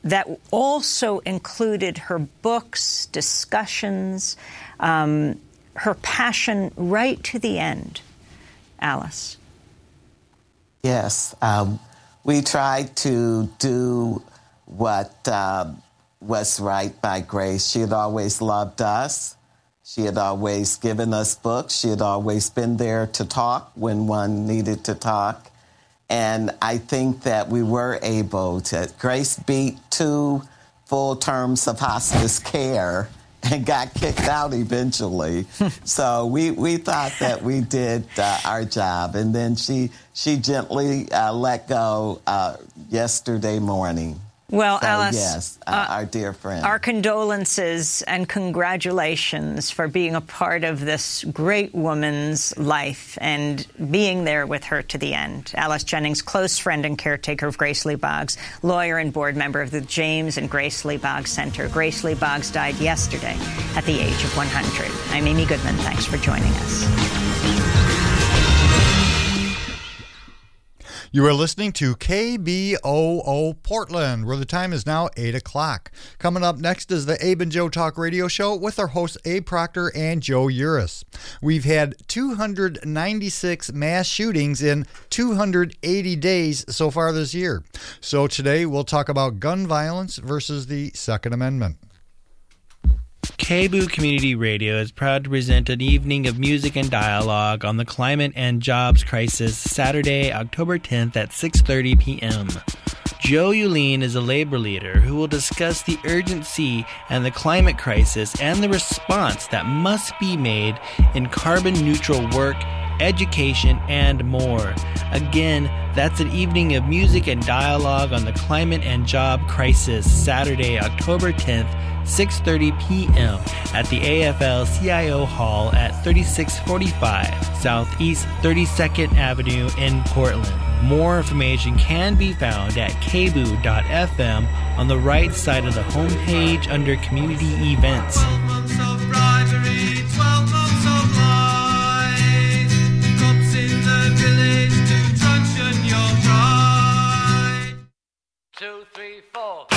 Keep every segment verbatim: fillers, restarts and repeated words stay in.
that also included her books, discussions, um, her passion right to the end. Alice. Yes, um, we tried to do what uh, was right by Grace. She had always loved us. She had always given us books. She had always been there to talk when one needed to talk. And I think that we were able to. Grace beat two full terms of hospice care and got kicked out eventually. So we, we thought that we did uh, our job. And then she, she gently uh, let go uh, yesterday morning. Well, so, Alice, yes, uh, uh, our dear friend. Our condolences and congratulations for being a part of this great woman's life and being there with her to the end. Alice Jennings, close friend and caretaker of Grace Lee Boggs, lawyer and board member of the James and Grace Lee Boggs Center. Grace Lee Boggs died yesterday at the age of one hundred. I'm Amy Goodman. Thanks for joining us. You are listening to K B O O Portland, where the time is now eight o'clock. Coming up next is the Abe and Joe Talk Radio Show with our hosts Abe Proctor and Joe Uris. We've had two hundred ninety-six mass shootings in two hundred eighty days so far this year. So today we'll talk about gun violence versus the Second Amendment. K B O O Community Radio is proud to present an evening of music and dialogue on the climate and jobs crisis Saturday, October tenth at six thirty p.m. Joe Uline is a labor leader who will discuss the urgency and the climate crisis and the response that must be made in carbon-neutral work, education, and more. Again, that's an evening of music and dialogue on the climate and job crisis Saturday, October tenth, six thirty p.m. at the A F L C I O Hall at thirty-six forty-five Southeast thirty-second Avenue in Portland. More information can be found at k b o o dot f m on the right side of the homepage under Community Events. twelve months of bribery, twelve months of lies, cops in the village to truncheon your pride. Two, three, four.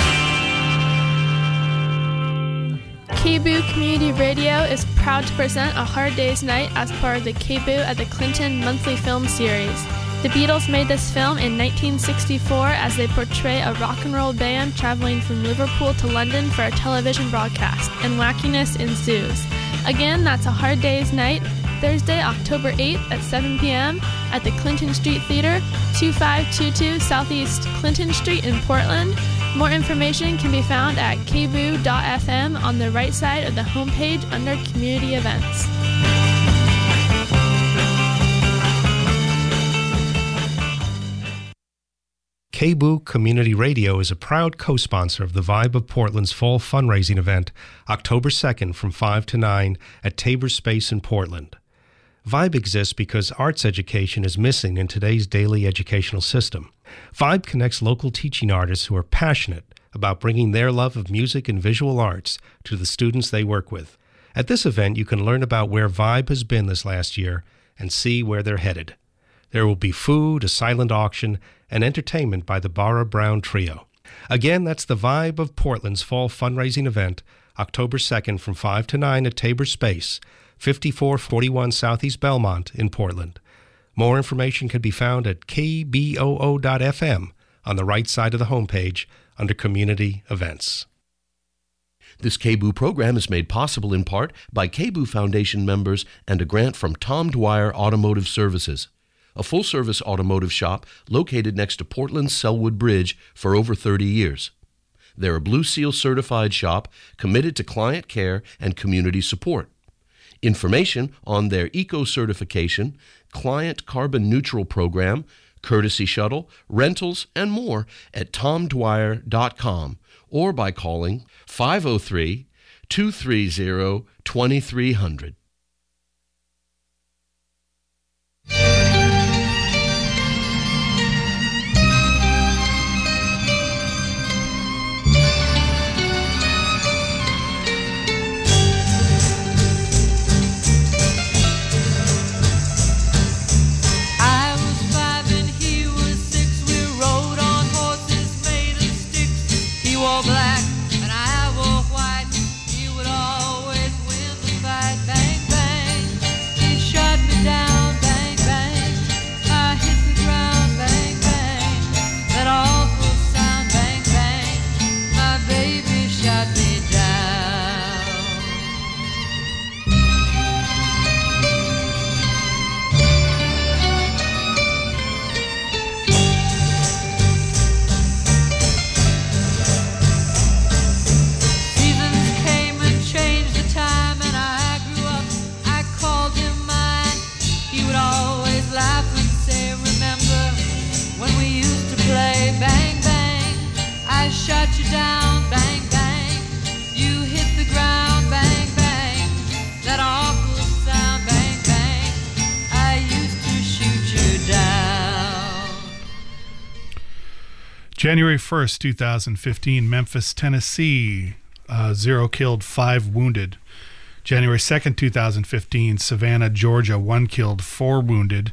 K B O O Community Radio is proud to present A Hard Day's Night as part of the K B O O at the Clinton Monthly Film Series. The Beatles made this film in nineteen sixty-four as they portray a rock and roll band traveling from Liverpool to London for a television broadcast, and wackiness ensues. Again, that's A Hard Day's Night, Thursday, October eighth at seven p.m. at the Clinton Street Theater, twenty-five twenty-two Southeast Clinton Street in Portland. More information can be found at k b o o dot f m on the right side of the homepage under Community Events. K B O O Community Radio is a proud co-sponsor of the Vibe of Portland's fall fundraising event, October second from five to nine at Tabor Space in Portland. Vibe exists because arts education is missing in today's daily educational system. Vibe connects local teaching artists who are passionate about bringing their love of music and visual arts to the students they work with. At this event, you can learn about where Vibe has been this last year and see where they're headed. There will be food, a silent auction, and entertainment by the Barra Brown Trio. Again, that's the Vibe of Portland's fall fundraising event, October second from five to nine at Tabor Space, fifty-four forty-one Southeast Belmont in Portland. More information can be found at k b o o dot f m on the right side of the homepage under Community Events. This K B O O program is made possible in part by K B O O Foundation members and a grant from Tom Dwyer Automotive Services, a full-service automotive shop located next to Portland's Selwood Bridge for over thirty years. They're a Blue Seal certified shop committed to client care and community support. Information on their eco-certification, client carbon neutral program, courtesy shuttle, rentals, and more at tom dwyer dot com or by calling five oh three, two three zero, two three zero zero. You wore black and I wore white. You would always win the fight. Bang, bang. You shot me down. Bang, bang. I hit the ground. Bang, bang. That awful sound. Bang, bang. My baby shot me down. Seasons came and changed the time, and I grew up, I called him mine. He would always laugh and say, remember when we used to play? Bang, bang, I shot you down. Bang, bang, you hit the ground. Bang, bang, that awful sound. Bang, bang, I used to shoot you down. January first, two thousand fifteen, Memphis, Tennessee, uh, zero killed, five wounded. January second, two thousand fifteen, Savannah, Georgia, one killed, four wounded.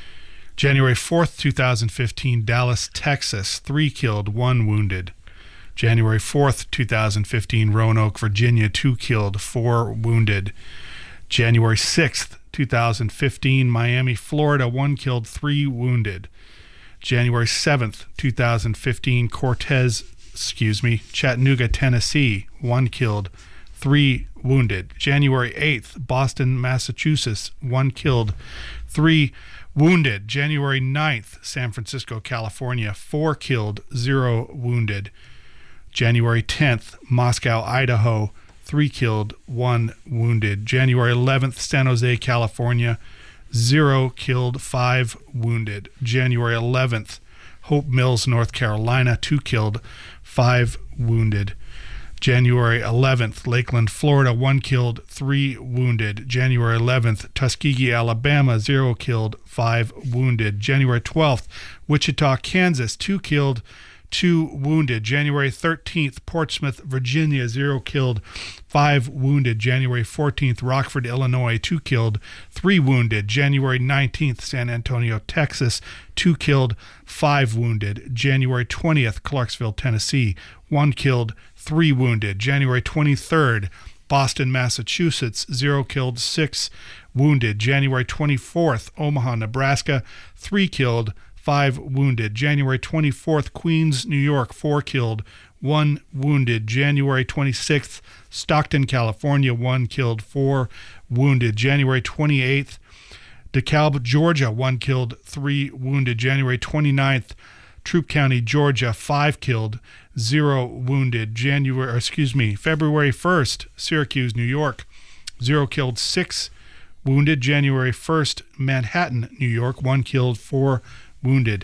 January fourth, two thousand fifteen, Dallas, Texas, three killed, one wounded. January fourth, two thousand fifteen, Roanoke, Virginia, two killed, four wounded. January sixth, two thousand fifteen, Miami, Florida, one killed, three wounded. January seventh, two thousand fifteen, Cortez, excuse me, Chattanooga, Tennessee, one killed, three wounded. January eighth, Boston, Massachusetts, one killed, three wounded. January ninth, San Francisco, California, four killed, zero wounded. January tenth, Moscow, Idaho, three killed, one wounded. January eleventh, San Jose, California, zero killed, five wounded. January eleventh, Hope Mills, North Carolina, two killed, five wounded. January eleventh, Lakeland, Florida, one killed, three wounded. January eleventh, Tuskegee, Alabama, zero killed, five wounded. January twelfth, Wichita, Kansas, two killed, two wounded. January thirteenth, Portsmouth, Virginia, zero killed, five wounded. January fourteenth, Rockford, Illinois, two killed, three wounded. January nineteenth, San Antonio, Texas, two killed, five wounded. January twentieth, Clarksville, Tennessee, one killed, three wounded. January twenty-third, Boston, Massachusetts, zero killed, six wounded. January twenty-fourth, Omaha, Nebraska, three killed, five wounded. January twenty-fourth, Queens, New York, four killed, one wounded. January twenty-sixth, Stockton, California, one killed, four wounded. January twenty-eighth, DeKalb, Georgia, one killed, three wounded. January twenty-ninth, Troup County, Georgia, five killed, zero wounded. January, or excuse me, February first, Syracuse, New York, zero killed, six wounded. January first, Manhattan, New York, one killed, four wounded.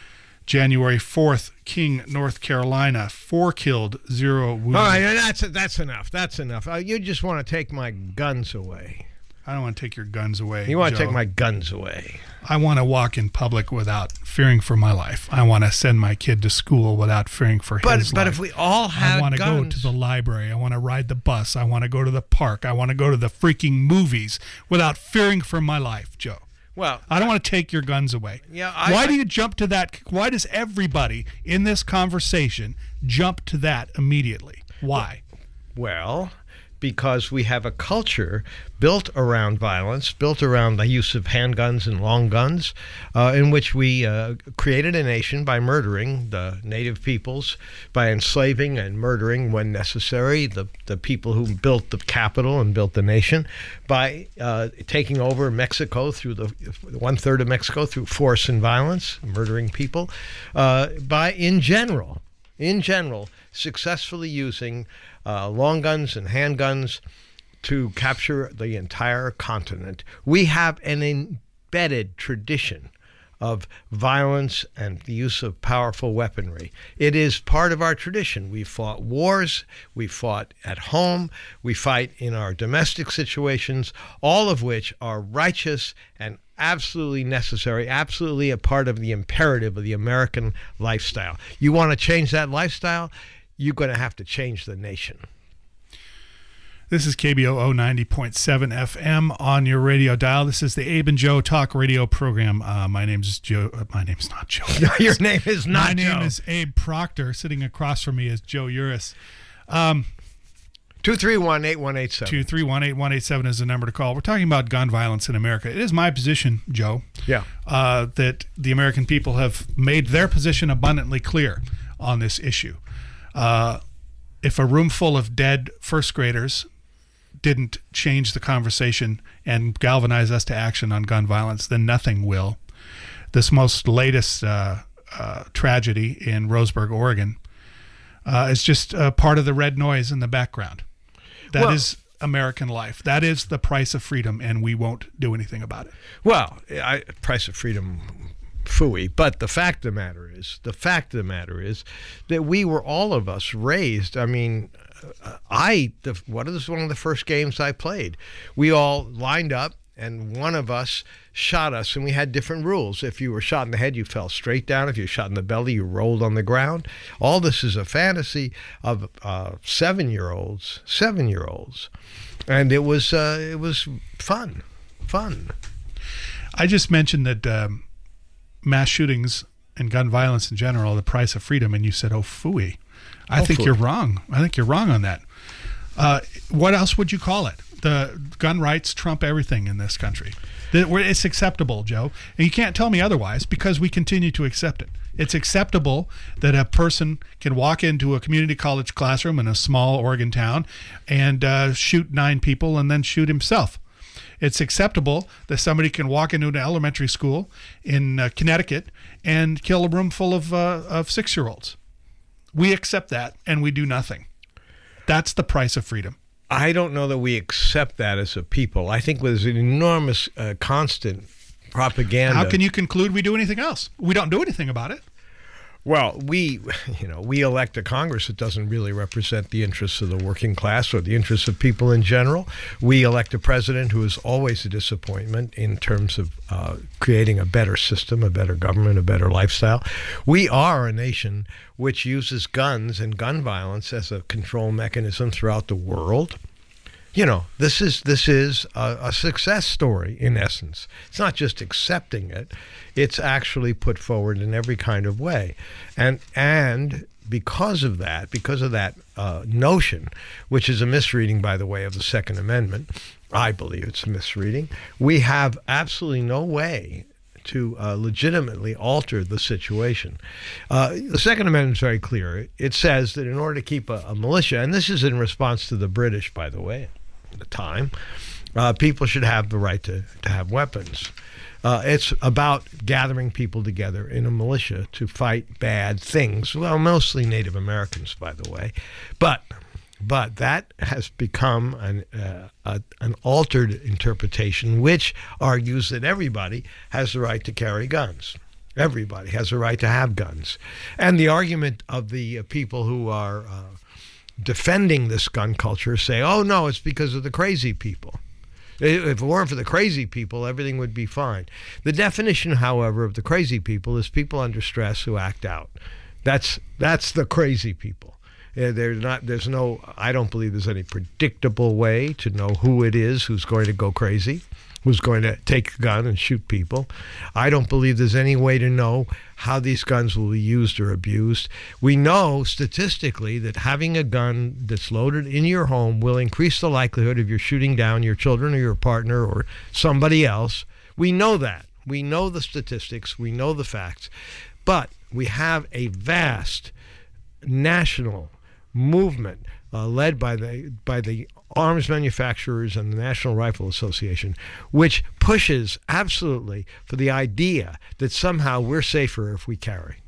January fourth, King, North Carolina, four killed, zero wounded. All right, that's that's enough. That's enough. Uh, you just want to take my guns away. I don't want to take your guns away. You want Joe. to take my guns away. I want to walk in public without fearing for my life. I want to send my kid to school without fearing for but, his but life. But if we all had I want to guns. go to the library. I want to ride the bus. I want to go to the park. I want to go to the freaking movies without fearing for my life, Joe. Well, I don't want to take your guns away. Yeah, I, why I, do you jump to that? Why does everybody in this conversation jump to that immediately? Why? Well, because we have a culture built around violence, built around the use of handguns and long guns, uh, in which we uh, created a nation by murdering the native peoples, by enslaving and murdering when necessary the, the people who built the capital and built the nation, by uh, taking over Mexico through the one-third of Mexico through force and violence, murdering people, uh, by, in general, in general, successfully using uh, long guns and handguns to capture the entire continent. We have an embedded tradition of violence and the use of powerful weaponry. It is part of our tradition. We fought wars, we fought at home, we fight in our domestic situations, all of which are righteous and absolutely necessary, absolutely a part of the imperative of the American lifestyle. You want to change that lifestyle, you're going to have to change the nation. This is K B O O ninety point seven F M on your radio dial. This is the Abe and Joe Talk Radio program. Uh, my name's Joe. Uh, my name's not Joe. Your name is not my Joe. My name is Abe Proctor. Sitting across from me is Joe Uris. Um, two three one, eight one eight seven. two three one, eight one eight seven is the number to call. We're talking about gun violence in America. It is my position, Joe, yeah, uh, that the American people have made their position abundantly clear on this issue. Uh, if a room full of dead first graders didn't change the conversation and galvanize us to action on gun violence, then nothing will. This most latest uh, uh, tragedy in Roseburg, Oregon, uh, is just uh, part of the red noise in the background. That well, is American life. That is the price of freedom, and we won't do anything about it. Well, I, price of freedom, phooey. But the fact of the matter is, the fact of the matter is that we were all of us raised. I mean, I, the, what is one of the first games I played? We all lined up, and one of us shot us, and we had different rules. If you were shot in the head, you fell straight down. If you were shot in the belly, you rolled on the ground. All this is a fantasy of uh, seven-year-olds, seven-year-olds, and it was uh, it was fun, fun. I just mentioned that um, mass shootings and gun violence in general are the price of freedom, and you said, "Oh, phooey." I think you're wrong. I think you're wrong on that. Uh, what else would you call it? The gun rights trump everything in this country. It's acceptable, Joe. And you can't tell me otherwise because we continue to accept it. It's acceptable that a person can walk into a community college classroom in a small Oregon town and uh, shoot nine people and then shoot himself. It's acceptable that somebody can walk into an elementary school in uh, Connecticut and kill a room full of, uh, of six-year-olds. We accept that, and we do nothing. That's the price of freedom. I don't know that we accept that as a people. I think there's an enormous uh, constant propaganda. How can you conclude we do anything else? We don't do anything about it. Well, we, you know, we elect a Congress that doesn't really represent the interests of the working class or the interests of people in general. We elect a president who is always a disappointment in terms of uh, creating a better system, a better government, a better lifestyle. We are a nation which uses guns and gun violence as a control mechanism throughout the world. You know, this is this is a, a success story in essence. It's not just accepting it; it's actually put forward in every kind of way, and and because of that, because of that uh, notion, which is a misreading, by the way, of the Second Amendment, I believe it's a misreading. We have absolutely no way to uh, legitimately alter the situation. Uh, the Second Amendment is very clear. It says that in order to keep a, a militia, and this is in response to the British, by the way, at the time, uh, people should have the right to, to have weapons. Uh, it's about gathering people together in a militia to fight bad things. Well, mostly Native Americans, by the way. But but that has become an, uh, a, an altered interpretation, which argues that everybody has the right to carry guns. Everybody has the right to have guns. And the argument of the uh, people who are uh, defending this gun culture say, oh, no, it's because of the crazy people. If it weren't for the crazy people, everything would be fine. The definition, however, of the crazy people is people under stress who act out. That's that's the crazy people. There's not. There's no. I don't believe there's any predictable way to know who it is who's going to go crazy, who's going to take a gun and shoot people. I don't believe there's any way to know how these guns will be used or abused. We know statistically that having a gun that's loaded in your home will increase the likelihood of you shooting down your children or your partner or somebody else. We know that. We know the statistics. We know the facts. But we have a vast national movement uh, led by the by the arms manufacturers and the National Rifle Association, which pushes absolutely for the idea that somehow we're safer if we carry.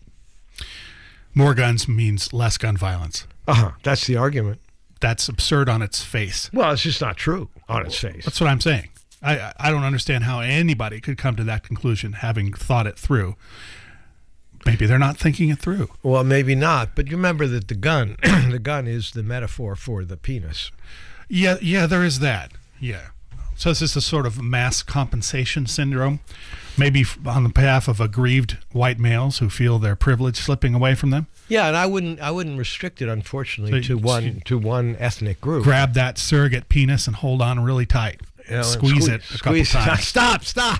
More guns means less gun violence. Uh-huh. That's the argument. That's absurd on its face. Well, it's just not true on its face. That's what I'm saying. I, I don't understand how anybody could come to that conclusion having thought it through. Maybe they're not thinking it through. Well, maybe not. But you remember that the gun, the gun is the metaphor for the penis. Yeah, yeah, there is that. Yeah. So this is a sort of mass compensation syndrome, maybe f- on the behalf of aggrieved white males who feel their privilege slipping away from them. Yeah, and I wouldn't I wouldn't restrict it, unfortunately, So to you- one to one ethnic group. Grab that surrogate penis and hold on really tight. You know, and squeeze, it a squeeze couple times. Stop! Stop!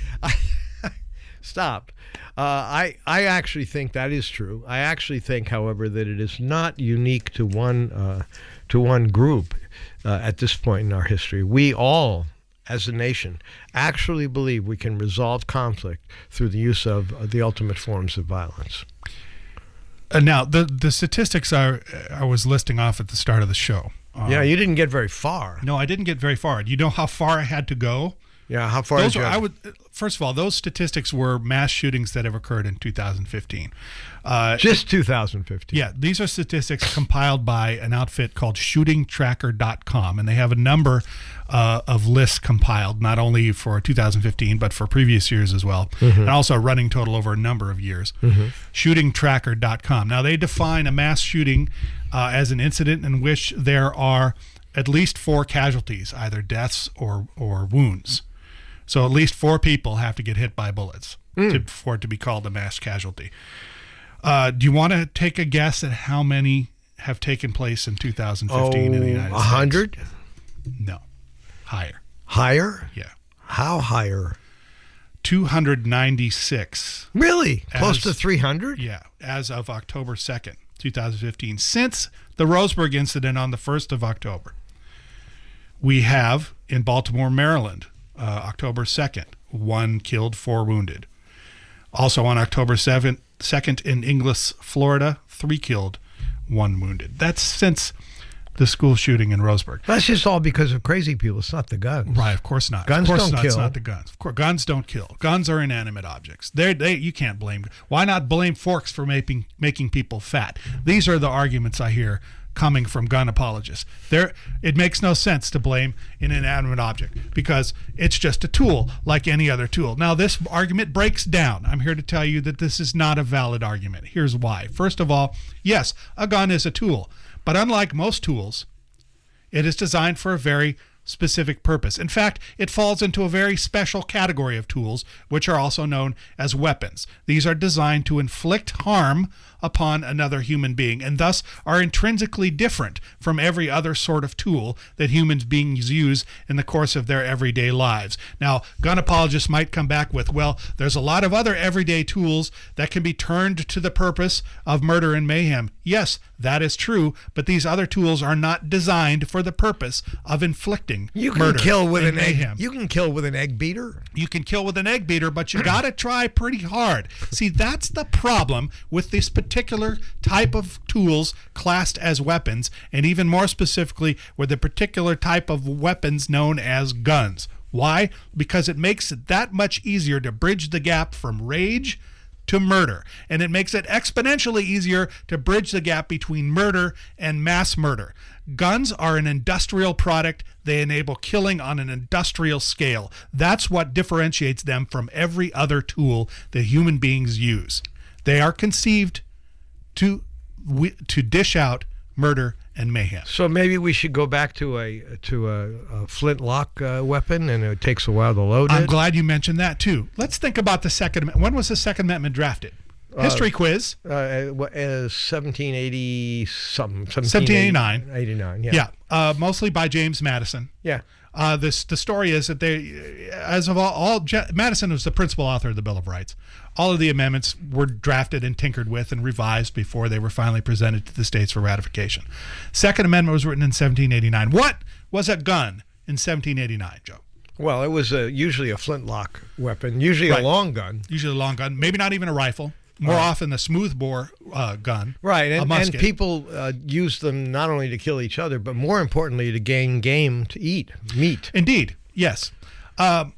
Stop! Uh, I I actually think that is true. I actually think, however, that it is not unique to one uh, to one group uh, at this point in our history. We all, as a nation, actually believe we can resolve conflict through the use of uh, the ultimate forms of violence. Uh, now, the the statistics I, I was listing off at the start of the show. Um, Yeah, you didn't get very far. No, I didn't get very far. Do you know how far I had to go? Yeah, how far? Those did you were, have- I would. First of all, those statistics were mass shootings that have occurred in two thousand fifteen. Uh, Just two thousand fifteen. Yeah, these are statistics compiled by an outfit called shooting tracker dot com, and they have a number uh, of lists compiled, not only for two thousand fifteen, but for previous years as well, Mhm. and also a running total over a number of years. Mhm. shooting tracker dot com. Now, they define a mass shooting uh, as an incident in which there are at least four casualties, either deaths or, or wounds. So at least four people have to get hit by bullets Mm. to, for it to be called a mass casualty. Uh, do you want to take a guess at how many have taken place in two thousand fifteen in the United Oh, States? a hundred? No, higher. Higher? Yeah, How higher? two hundred ninety-six. Really? Close As- to three hundred? Yeah, as of October second, two thousand fifteen, since the Roseburg incident on the first of October. We have in Baltimore, Maryland, uh, October second, one killed, four wounded. Also on October seventh, second in Inglis, Florida, three killed, one wounded. That's since the school shooting in Roseburg. That's just all because of crazy people. It's not the guns. Right, of course not. Guns of course don't not. kill. It's not the guns. Of course, guns don't kill. Guns are inanimate objects. They, they, you can't blame. Why not blame forks for making making people fat? These are the arguments I hear coming from gun apologists. There, it makes no sense to blame an inanimate object because it's just a tool like any other tool. Now, this argument breaks down. I'm here to tell you that this is not a valid argument. Here's why. First of all, yes, a gun is a tool, but unlike most tools, it is designed for a very specific purpose. In fact, it falls into a very special category of tools, which are also known as weapons. These are designed to inflict harm upon another human being and thus are intrinsically different from every other sort of tool that human beings use in the course of their everyday lives. Now, gun apologists might come back with, well, there's a lot of other everyday tools that can be turned to the purpose of murder and mayhem. Yes, that is true, but these other tools are not designed for the purpose of inflicting You can murder kill with and an egg. mayhem. You can kill with an egg beater. You can kill with an egg beater, but you got to try pretty hard. See, that's the problem with this particular type of tools classed as weapons, and even more specifically with the particular type of weapons known as guns. Why? Because it makes it that much easier to bridge the gap from rage to murder, and it makes it exponentially easier to bridge the gap between murder and mass murder. Guns are an industrial product. They enable killing on an industrial scale. That's what differentiates them from every other tool that human beings use. They are conceived to to dish out murder and mayhem. So maybe we should go back to a to a, a flintlock uh, weapon, and it takes a while to load I'm it. glad you mentioned that too. Let's think about the Second Amendment. When was the Second Amendment drafted? History Uh, quiz. Uh, uh, seventeen eighty something. seventeen eighty-nine. eighty-nine. Yeah. Yeah, uh, mostly by James Madison. Yeah. Uh, this the story is that they, as of all, all Je- Madison was the principal author of the Bill of Rights. All of the amendments were drafted and tinkered with and revised before they were finally presented to the states for ratification. Second Amendment was written in seventeen eighty-nine. What was a gun in seventeen eighty-nine, Joe? Well, it was a, usually a flintlock weapon, usually Right. a long gun. Usually a long gun, maybe not even a rifle. More Right. often the smoothbore uh, gun. Right, a and, and musket. people uh, use them not only to kill each other, but more importantly to gain game to eat, meat. Indeed, yes. Um,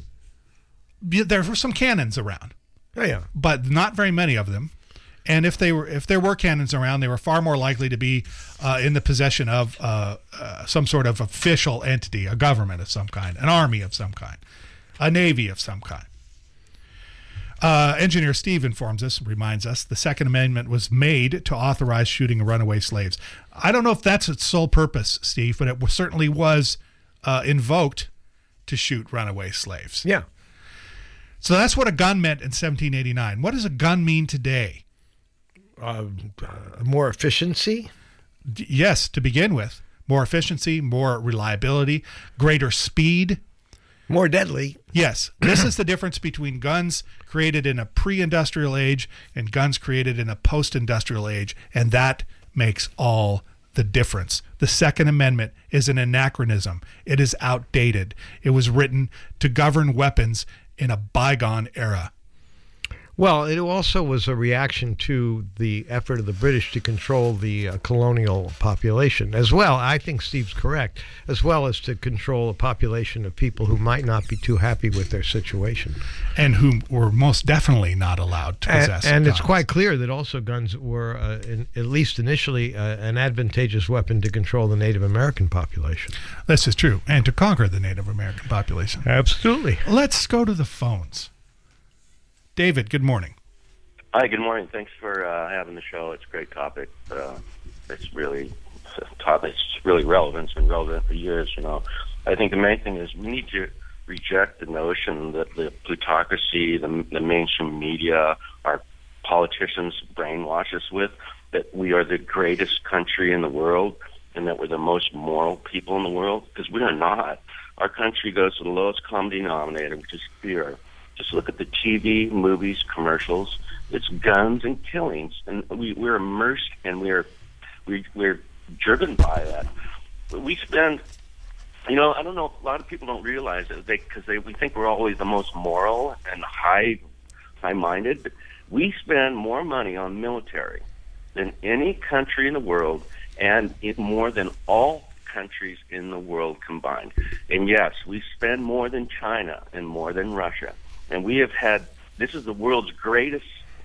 y- there were some cannons around. Oh, yeah. But not very many of them. And if they were, if there were cannons around, they were far more likely to be uh, in the possession of uh, uh, some sort of official entity, a government of some kind, an army of some kind, a navy of some kind. Uh, Engineer Steve informs us, reminds us, the Second Amendment was made to authorize shooting runaway slaves. I don't know if that's its sole purpose, Steve, but it was, certainly was uh, invoked to shoot runaway slaves. Yeah. So that's what a gun meant in seventeen eighty-nine. What does a gun mean today? Uh, uh, more efficiency? D- yes, to begin with. More efficiency, more reliability, greater speed. More deadly. Yes. This is the difference between guns created in a pre-industrial age and guns created in a post-industrial age, and that makes all the difference. The Second Amendment is an anachronism. It is outdated. It was written to govern weapons in a bygone era. Well, it also was a reaction to the effort of the British to control the uh, colonial population as well. I think Steve's correct, as well as to control a population of people who might not be too happy with their situation. And who were most definitely not allowed to possess And, and guns. it's quite clear that also guns were, uh, in, at least initially, uh, an advantageous weapon to control the Native American population. This is true. And to conquer the Native American population. Absolutely. Let's go to the phones. David, good morning. Hi, good morning. Thanks for uh, having the show. It's a great topic. Uh, it's really it's a topic. It's really relevant. It's been relevant for years. You know, I think the main thing is we need to reject the notion that the plutocracy, the, the mainstream media, our politicians brainwash us with, that we are the greatest country in the world and that we're the most moral people in the world, because we are not. Our country goes to the lowest common denominator, which is fear. Just look at the T V, movies, commercials. It's guns and killings, and we, we're immersed and we're we, we're driven by that. But we spend, you know, I don't know. A lot of people don't realize it because they, they we think we're always the most moral and high high-minded. But we spend more money on military than any country in the world, and it more than all countries in the world combined. And yes, we spend more than China and more than Russia. And we have had, this is the world's greatest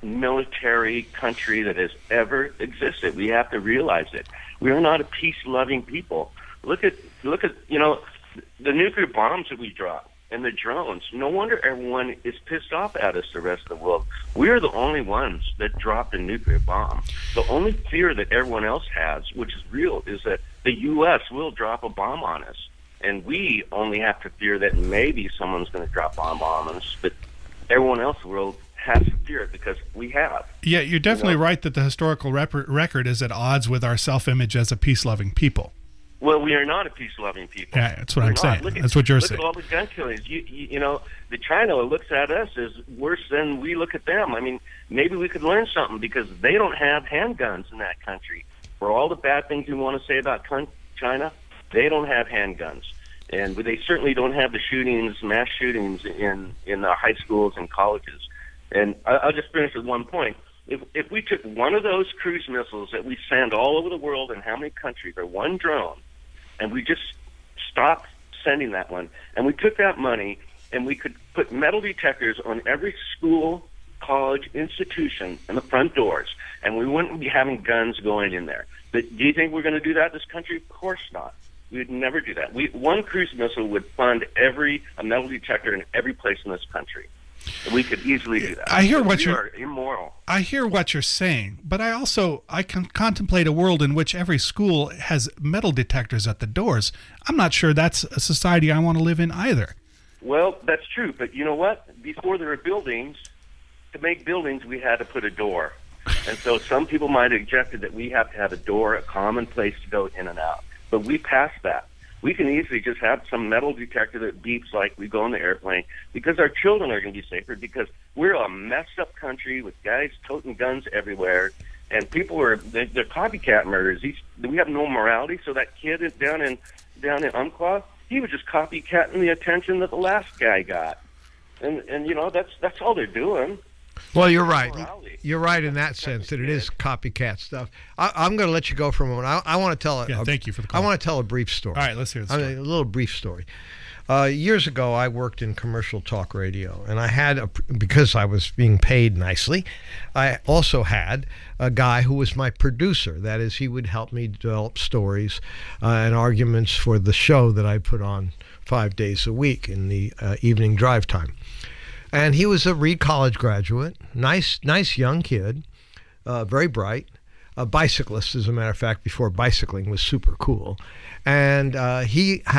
military country that has ever existed. We have to realize it. We are not a peace-loving people. Look at, look at, you know, the nuclear bombs that we drop and the drones. No wonder everyone is pissed off at us, the rest of the world. We're the only ones that dropped a nuclear bomb. The only fear that everyone else has, which is real, is that the U S will drop a bomb on us. And we only have to fear that maybe someone's going to drop a bomb on us, but everyone else in the world has to fear it because we have. Yeah, you're definitely you know? right that the historical rep- record is at odds with our self-image as a peace-loving people. Well, we are not a peace-loving people. Yeah, that's what We're I'm not. saying. Look at, That's what you're look saying. Look at all the gun killings. You, you, you know, the China looks at us as worse than we look at them. I mean, maybe we could learn something because they don't have handguns in that country. For all the bad things you want to say about China, they don't have handguns. And they certainly don't have the shootings, mass shootings in, in the high schools and colleges. And I'll just finish with one point. If, if we took one of those cruise missiles that we send all over the world in how many countries, or one drone, and we just stopped sending that one, and we took that money and we could put metal detectors on every school, college, institution in the front doors, and we wouldn't be having guns going in there. But do you think we're going to do that in this country? Of course not. We would never do that. We, one cruise missile would fund every a metal detector in every place in this country. We could easily do that. I hear but what we you're are immoral. I hear what you're saying, but I also I can contemplate a world in which every school has metal detectors at the doors. I'm not sure that's a society I want to live in either. Well, that's true, but you know what? Before there were buildings, to make buildings, we had to put a door. And so some people might have objected that we have to have a door, a common place to go in and out. But we passed that. We can easily just have some metal detector that beeps like we go on the airplane because our children are going to be safer because we're a messed up country with guys toting guns everywhere. And people are, they're, they're copycat murders. These, we have no morality. So that kid is down in, down in Umpqua, he was just copycatting the attention that the last guy got. And, and you know, that's, that's all they're doing. Well, you're right. You're right in that sense that it is copycat stuff. I, I'm going to let you go for a moment. I, I want to tell a, Yeah, a, thank you for the I call. want to tell a brief story. All right, let's hear the I story. mean, a little brief story. Uh, years ago, I worked in commercial talk radio, and I had, a, because I was being paid nicely, I also had a guy who was my producer. That is, he would help me develop stories uh, and arguments for the show that I put on five days a week in the uh, evening drive time. And he was a Reed College graduate, nice, nice young kid, uh, very bright, a bicyclist, as a matter of fact, before bicycling was super cool. And uh, he had a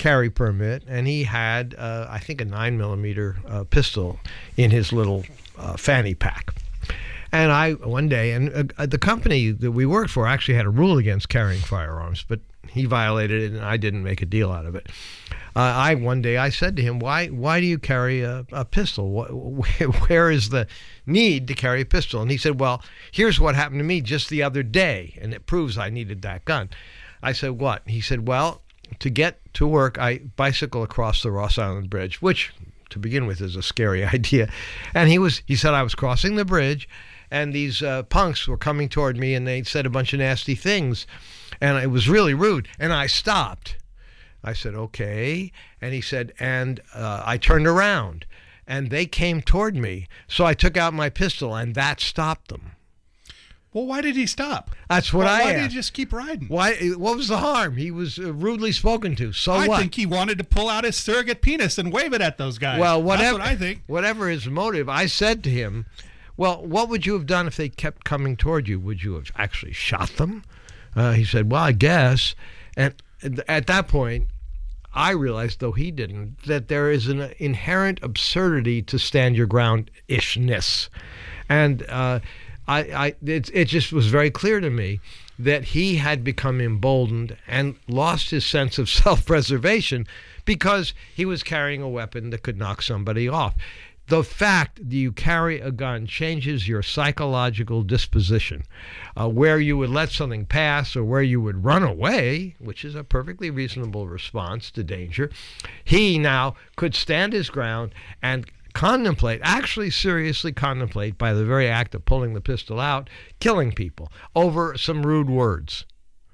carry permit, and he had, uh, I think, a nine millimeter uh, pistol in his little uh, fanny pack. And I, one day, and uh, the company that we worked for actually had a rule against carrying firearms, but he violated it, and I didn't make a deal out of it. Uh, I one day I said to him, "Why? Why do you carry a, a pistol? Where, where is the need to carry a pistol?" And he said, "Well, here's what happened to me just the other day, and it proves I needed that gun." I said, "What?" He said, "Well, to get to work, I bicycle across the Ross Island Bridge, which, to begin with, is a scary idea." And he was, he said, I was crossing the bridge, and these uh, punks were coming toward me, and they said a bunch of nasty things, and it was really rude, and I stopped. I said, "Okay," and he said, and uh, I turned around, and they came toward me, so I took out my pistol, and that stopped them. Well, why did he stop? That's what well, I Why asked. did he just keep riding? Why? What was the harm? He was uh, rudely spoken to. So I what? think he wanted to pull out his surrogate penis and wave it at those guys. Well, whatever. That's what I think. Whatever his motive, I said to him, "Well, what would you have done if they kept coming toward you? Would you have actually shot them?" Uh, he said, "Well, I guess." And at that point, I realized, though he didn't, that there is an inherent absurdity to stand your ground-ishness. And uh, I, I it, it just was very clear to me that he had become emboldened and lost his sense of self-preservation because he was carrying a weapon that could knock somebody off. The fact that you carry a gun changes your psychological disposition. Uh, where you would let something pass or where you would run away, which is a perfectly reasonable response to danger, he now could stand his ground and contemplate, actually seriously contemplate, by the very act of pulling the pistol out, killing people over some rude words.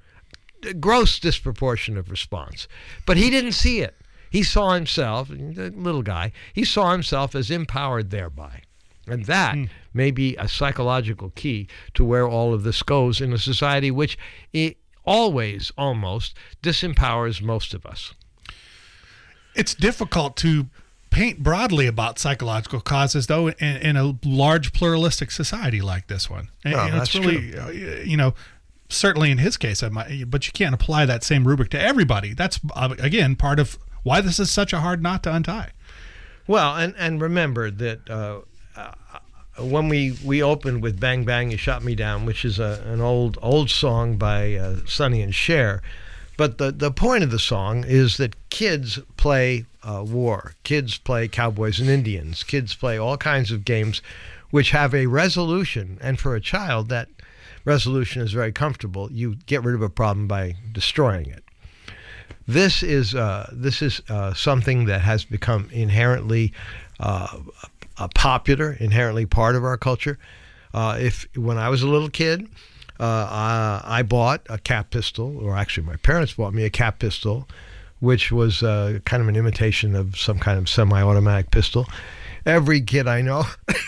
Gross disproportion of response. But he didn't see it. He saw himself, the little guy, he saw himself as empowered thereby. And that mm. may be a psychological key to where all of this goes in a society which it always, almost, disempowers most of us. It's difficult to paint broadly about psychological causes, though, in, in a large pluralistic society like this one. And, no, and that's it's really, true. Uh, you know, certainly in his case, I might, but you can't apply that same rubric to everybody. That's, uh, again, part of why this is such a hard knot to untie. Well, and, and remember that uh, uh, when we, we opened with Bang Bang, You Shot Me Down, which is a, an old old song by uh, Sonny and Cher, but the, the point of the song is that kids play uh, war. Kids play cowboys and Indians. Kids play all kinds of games which have a resolution, and for a child, that resolution is very comfortable. You get rid of a problem by destroying it. This is uh, this is uh, something that has become inherently uh, uh, popular, inherently part of our culture. Uh, if when I was a little kid, uh, I, I bought a cap pistol, or actually my parents bought me a cap pistol, which was uh, kind of an imitation of some kind of semi-automatic pistol. Every kid I know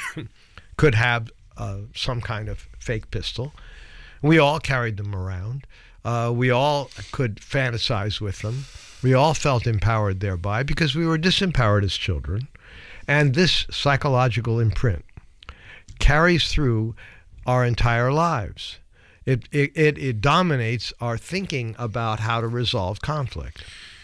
could have uh, some kind of fake pistol. We all carried them around. Uh, we all could fantasize with them. We all felt empowered thereby because we were disempowered as children. And this psychological imprint carries through our entire lives. It, it, it, it dominates our thinking about how to resolve conflict.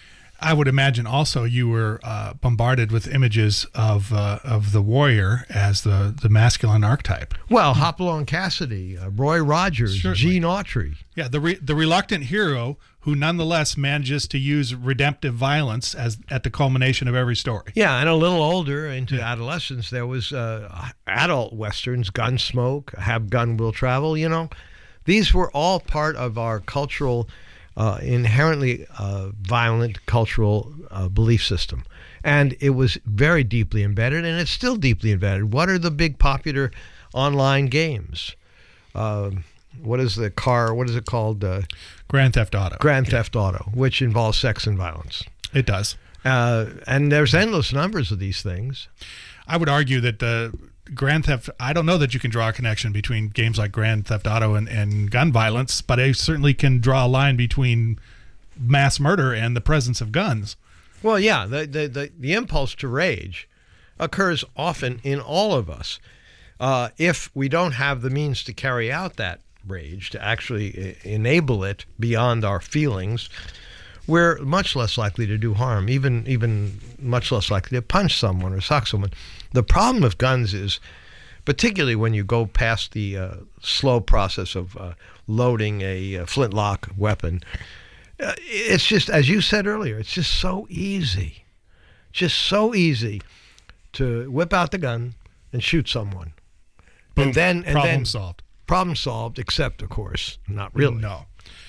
I would imagine also you were uh, bombarded with images of uh, of the warrior as the, the masculine archetype. Well, Hopalong Cassidy, uh, Roy Rogers, Certainly. Gene Autry. Yeah, the re- the reluctant hero who nonetheless manages to use redemptive violence as at the culmination of every story. Yeah, and a little older into yeah. adolescence, there was uh, adult westerns, Gunsmoke, Have Gun Will Travel, you know. These were all part of our cultural Uh, inherently uh, violent cultural uh, belief system. And it was very deeply embedded, and it's still deeply embedded. What are the big popular online games? Uh, what is the car, what is it called? Uh, Grand Theft Auto. Grand Theft Auto, which involves sex and violence. It does. Uh, and there's endless numbers of these things. I would argue that the Grand Theft, I don't know that you can draw a connection between games like Grand Theft Auto and, and gun violence, but I certainly can draw a line between mass murder and the presence of guns. Well, yeah, the, the, the, the impulse to rage occurs often in all of us. Uh, if we don't have the means to carry out that rage, to actually enable it beyond our feelings, we're much less likely to do harm, even even much less likely to punch someone or sock someone. The problem with guns is, particularly when you go past the uh, slow process of uh, loading a, a flintlock weapon, uh, it's just, as you said earlier, it's just so easy, just so easy to whip out the gun and shoot someone. Boom. And then, and problem then, solved. Problem solved, except, of course, not really. No.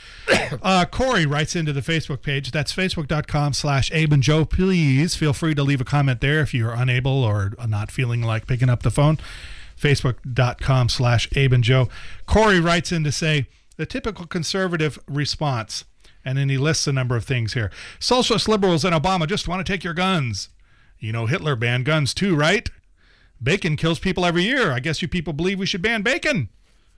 uh, Corey writes into the Facebook page. That's facebook.com slash Abe and Joe. Please feel free to leave a comment there if you're unable or not feeling like picking up the phone. Facebook.com slash Abe and Joe. Corey writes in to say, the typical conservative response, and then he lists a number of things here. Socialist liberals and Obama just want to take your guns. You know, Hitler banned guns too, right? Bacon kills people every year. I guess you people believe we should ban bacon.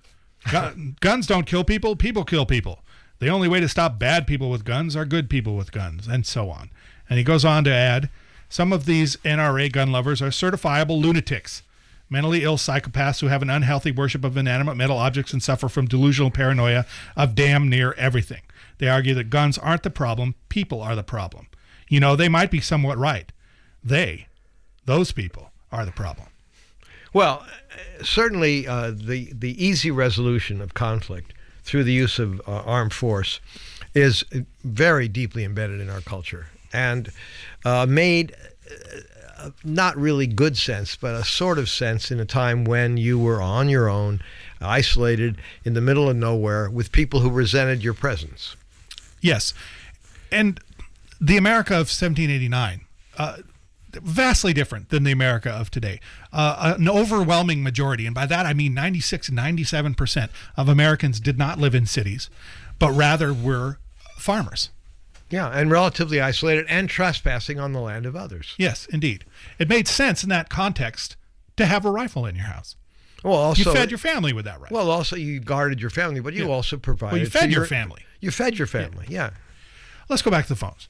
Gun, guns don't kill people. People kill people. The only way to stop bad people with guns are good people with guns, and so on. And he goes on to add, some of these N R A gun lovers are certifiable lunatics, mentally ill psychopaths who have an unhealthy worship of inanimate metal objects and suffer from delusional paranoia of damn near everything. They argue that guns aren't the problem, people are the problem. You know, they might be somewhat right. They, those people, are the problem. Well, certainly uh, the, the easy resolution of conflict through the use of uh, armed force is very deeply embedded in our culture and uh, made uh, not really good sense, but a sort of sense in a time when you were on your own, isolated in the middle of nowhere with people who resented your presence. Yes. And the America of seventeen eighty-nine, uh, vastly different than the America of today. Uh, an overwhelming majority, and by that I mean ninety-six, ninety-seven percent of Americans did not live in cities, but rather were farmers. Yeah, and relatively isolated and trespassing on the land of others. Yes, indeed. It made sense in that context to have a rifle in your house. Well, also, you fed your family with that rifle. Well, also you guarded your family, but you yeah. also provided. Well, you fed your, your family. You fed your family, yeah. yeah. Let's go back to the phones.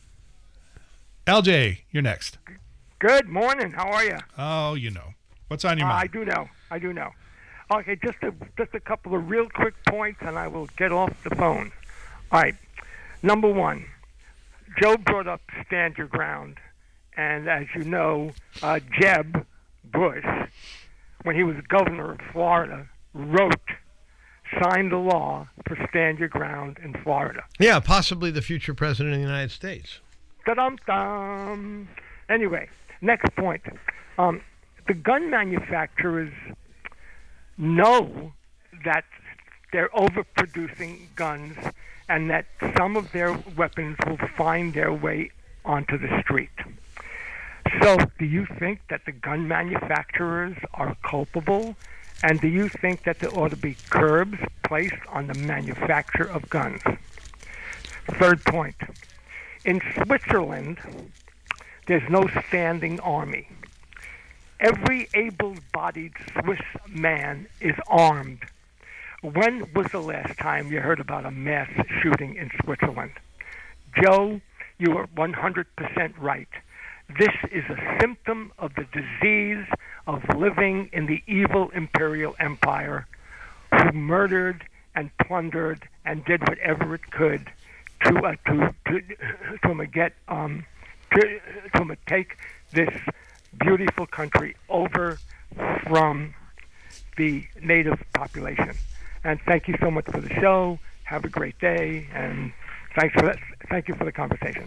L J, you're next. Good morning. How are you? Oh, you know. What's on your uh, mind? I do know. I do know. Okay, just a, just a couple of real quick points, and I will get off the phone. All right. Number one, Joe brought up Stand Your Ground. And as you know, uh, Jeb Bush, when he was governor of Florida, wrote, signed the law for Stand Your Ground in Florida. Yeah, possibly the future president of the United States. Da-dum-dum. Anyway, next point. Um, the gun manufacturers know that they're overproducing guns and that some of their weapons will find their way onto the street. So do you think that the gun manufacturers are culpable? And do you think that there ought to be curbs placed on the manufacture of guns? Third point. In Switzerland, there's no standing army. Every able-bodied Swiss man is armed. When was the last time you heard about a mass shooting in Switzerland? Joe, you are one hundred percent right. This is a symptom of the disease of living in the evil imperial empire who murdered and plundered and did whatever it could to uh, to to to get um to to take this beautiful country over from the native population. And thank you so much for the show. Have a great day, and thanks for that. Thank you for the conversation.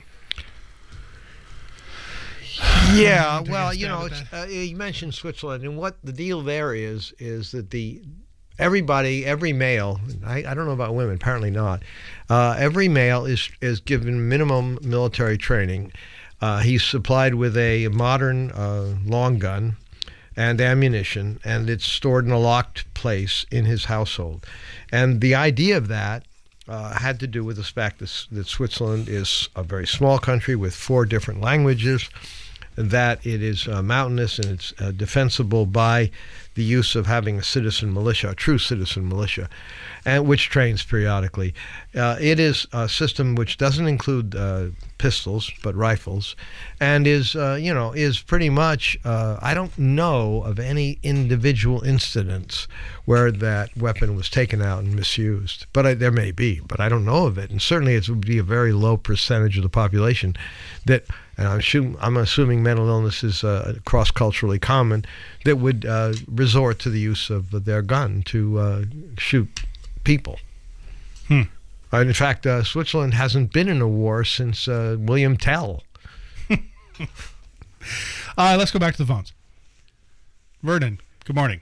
Yeah, well, you know, it's, uh, you mentioned Switzerland, and what the deal there is is that the everybody, every male, I, I don't know about women, apparently not. Uh, every male is is given minimum military training. Uh, he's supplied with a modern uh, long gun and ammunition, and it's stored in a locked place in his household. And the idea of that uh, had to do with the fact that, that Switzerland is a very small country with four different languages, that it is uh, mountainous and it's uh, defensible by the use of having a citizen militia, a true citizen militia, and which trains periodically. Uh, it is a system which doesn't include uh, pistols but rifles, and is uh, you know is pretty much. Uh, I don't know of any individual incidents where that weapon was taken out and misused, but I, there may be, but I don't know of it, and certainly it would be a very low percentage of the population that. And I'm, assuming, I'm assuming mental illness is uh, cross-culturally common, that would uh, resort to the use of their gun to uh, shoot people. Hmm. Uh, in fact, uh, Switzerland hasn't been in a war since uh, William Tell. uh, let's go back to the phones. Vernon, good morning.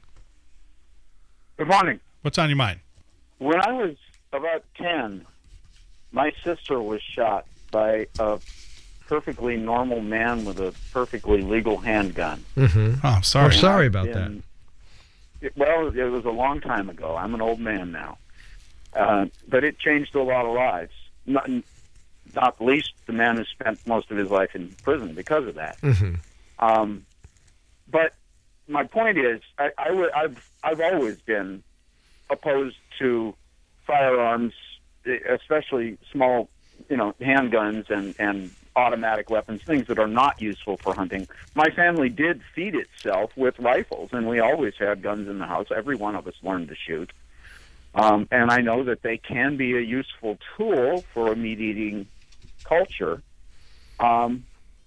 Good morning. What's on your mind? When I was about ten, my sister was shot by a perfectly normal man with a perfectly legal handgun. Mm-hmm. Oh, I'm sorry. I'm sorry And about I've that. been- It, well, it was a long time ago. I'm an old man now. Uh, but it changed a lot of lives. Not, not least the man who spent most of his life in prison because of that. Mm-hmm. Um, but my point is, I, I w- I've, I've always been opposed to firearms, especially small, you know, handguns and, and automatic weapons, things that are not useful for hunting. My family did feed itself with rifles, and we always had guns in the house. Every one of us learned to shoot. Um, and I know that they can be a useful tool for a meat-eating culture. Um,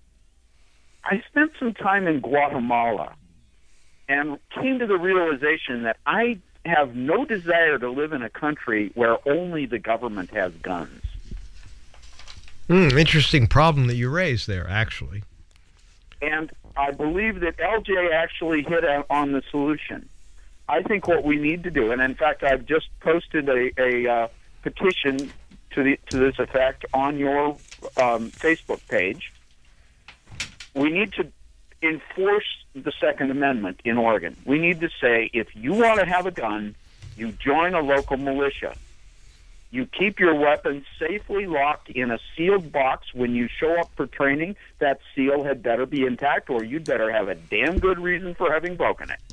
I spent some time in Guatemala and came to the realization that I have no desire to live in a country where only the government has guns. Mm, interesting problem that you raised there, actually. And I believe that L J actually hit out on the solution. I think what we need to do, and in fact, I've just posted a, a uh, petition to the to this effect on your um, Facebook page. We need to enforce the Second Amendment in Oregon. We need to say, if you want to have a gun, you join a local militia. You keep your weapons safely locked in a sealed box. When you show up for training, that seal had better be intact, or you'd better have a damn good reason for having broken it.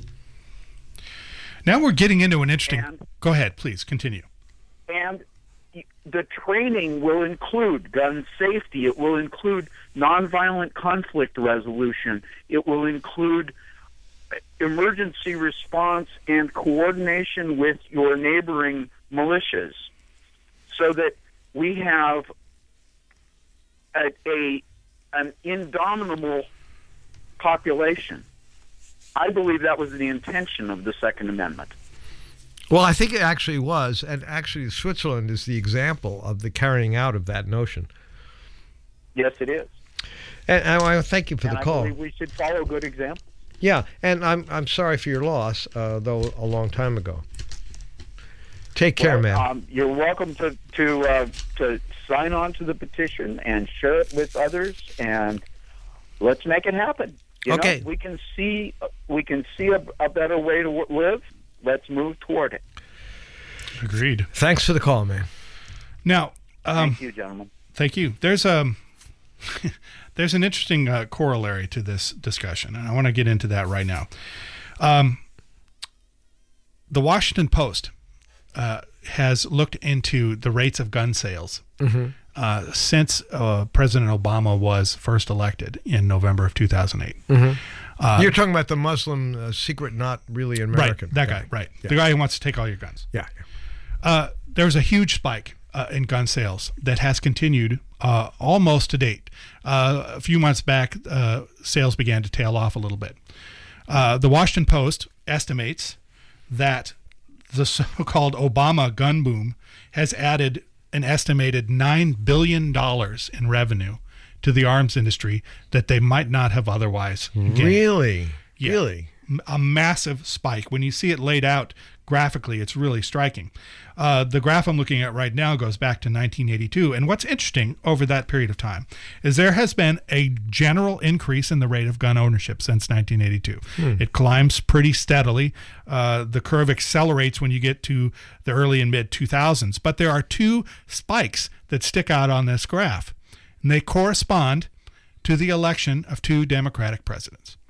Now we're getting into an interesting... And, go ahead, please, continue. And the training will include gun safety. It will include nonviolent conflict resolution. It will include emergency response and coordination with your neighboring militias, so that we have a, a an indomitable population. I believe that was the intention of the Second Amendment. Well, I think it actually was, and actually Switzerland is the example of the carrying out of that notion. Yes, it is. And, and I thank you for and the I call. believe we should follow good examples. Yeah, and I'm I'm sorry for your loss, uh, though a long time ago. Take care, well, man. Um, you're welcome to to uh, to sign on to the petition and share it with others, and let's make it happen. You Okay. know, we can see we can see a, a better way to w- live. Let's move toward it. Agreed. Thanks for the call, man. Now, um, Thank you, gentlemen. Thank you. There's a there's an interesting uh, corollary to this discussion, and I want to get into that right now. Um, the Washington Post uh, has looked into the rates of gun sales Mm-hmm. uh, since uh, President Obama was first elected in November of two thousand eight. Mm-hmm. Uh, You're talking about the Muslim uh, secret, not really American. Right, that yeah. guy, right. Yeah. The guy who wants to take all your guns. Yeah. Uh, there was a huge spike uh, in gun sales that has continued uh, almost to date. Uh, a few months back, uh, sales began to tail off a little bit. Uh, the Washington Post estimates that the so-called Obama gun boom has added an estimated nine billion dollars in revenue to the arms industry that they might not have otherwise gained. Really? Yeah. Really? A massive spike. When you see it laid out graphically, it's really striking. Uh, the graph I'm looking at right now goes back to nineteen eighty-two. And what's interesting over that period of time is there has been a general increase in the rate of gun ownership since nineteen eighty-two. Hmm. It climbs pretty steadily. Uh, the curve accelerates when you get to the early and mid two thousands. But there are two spikes that stick out on this graph, and they correspond to the election of two Democratic presidents.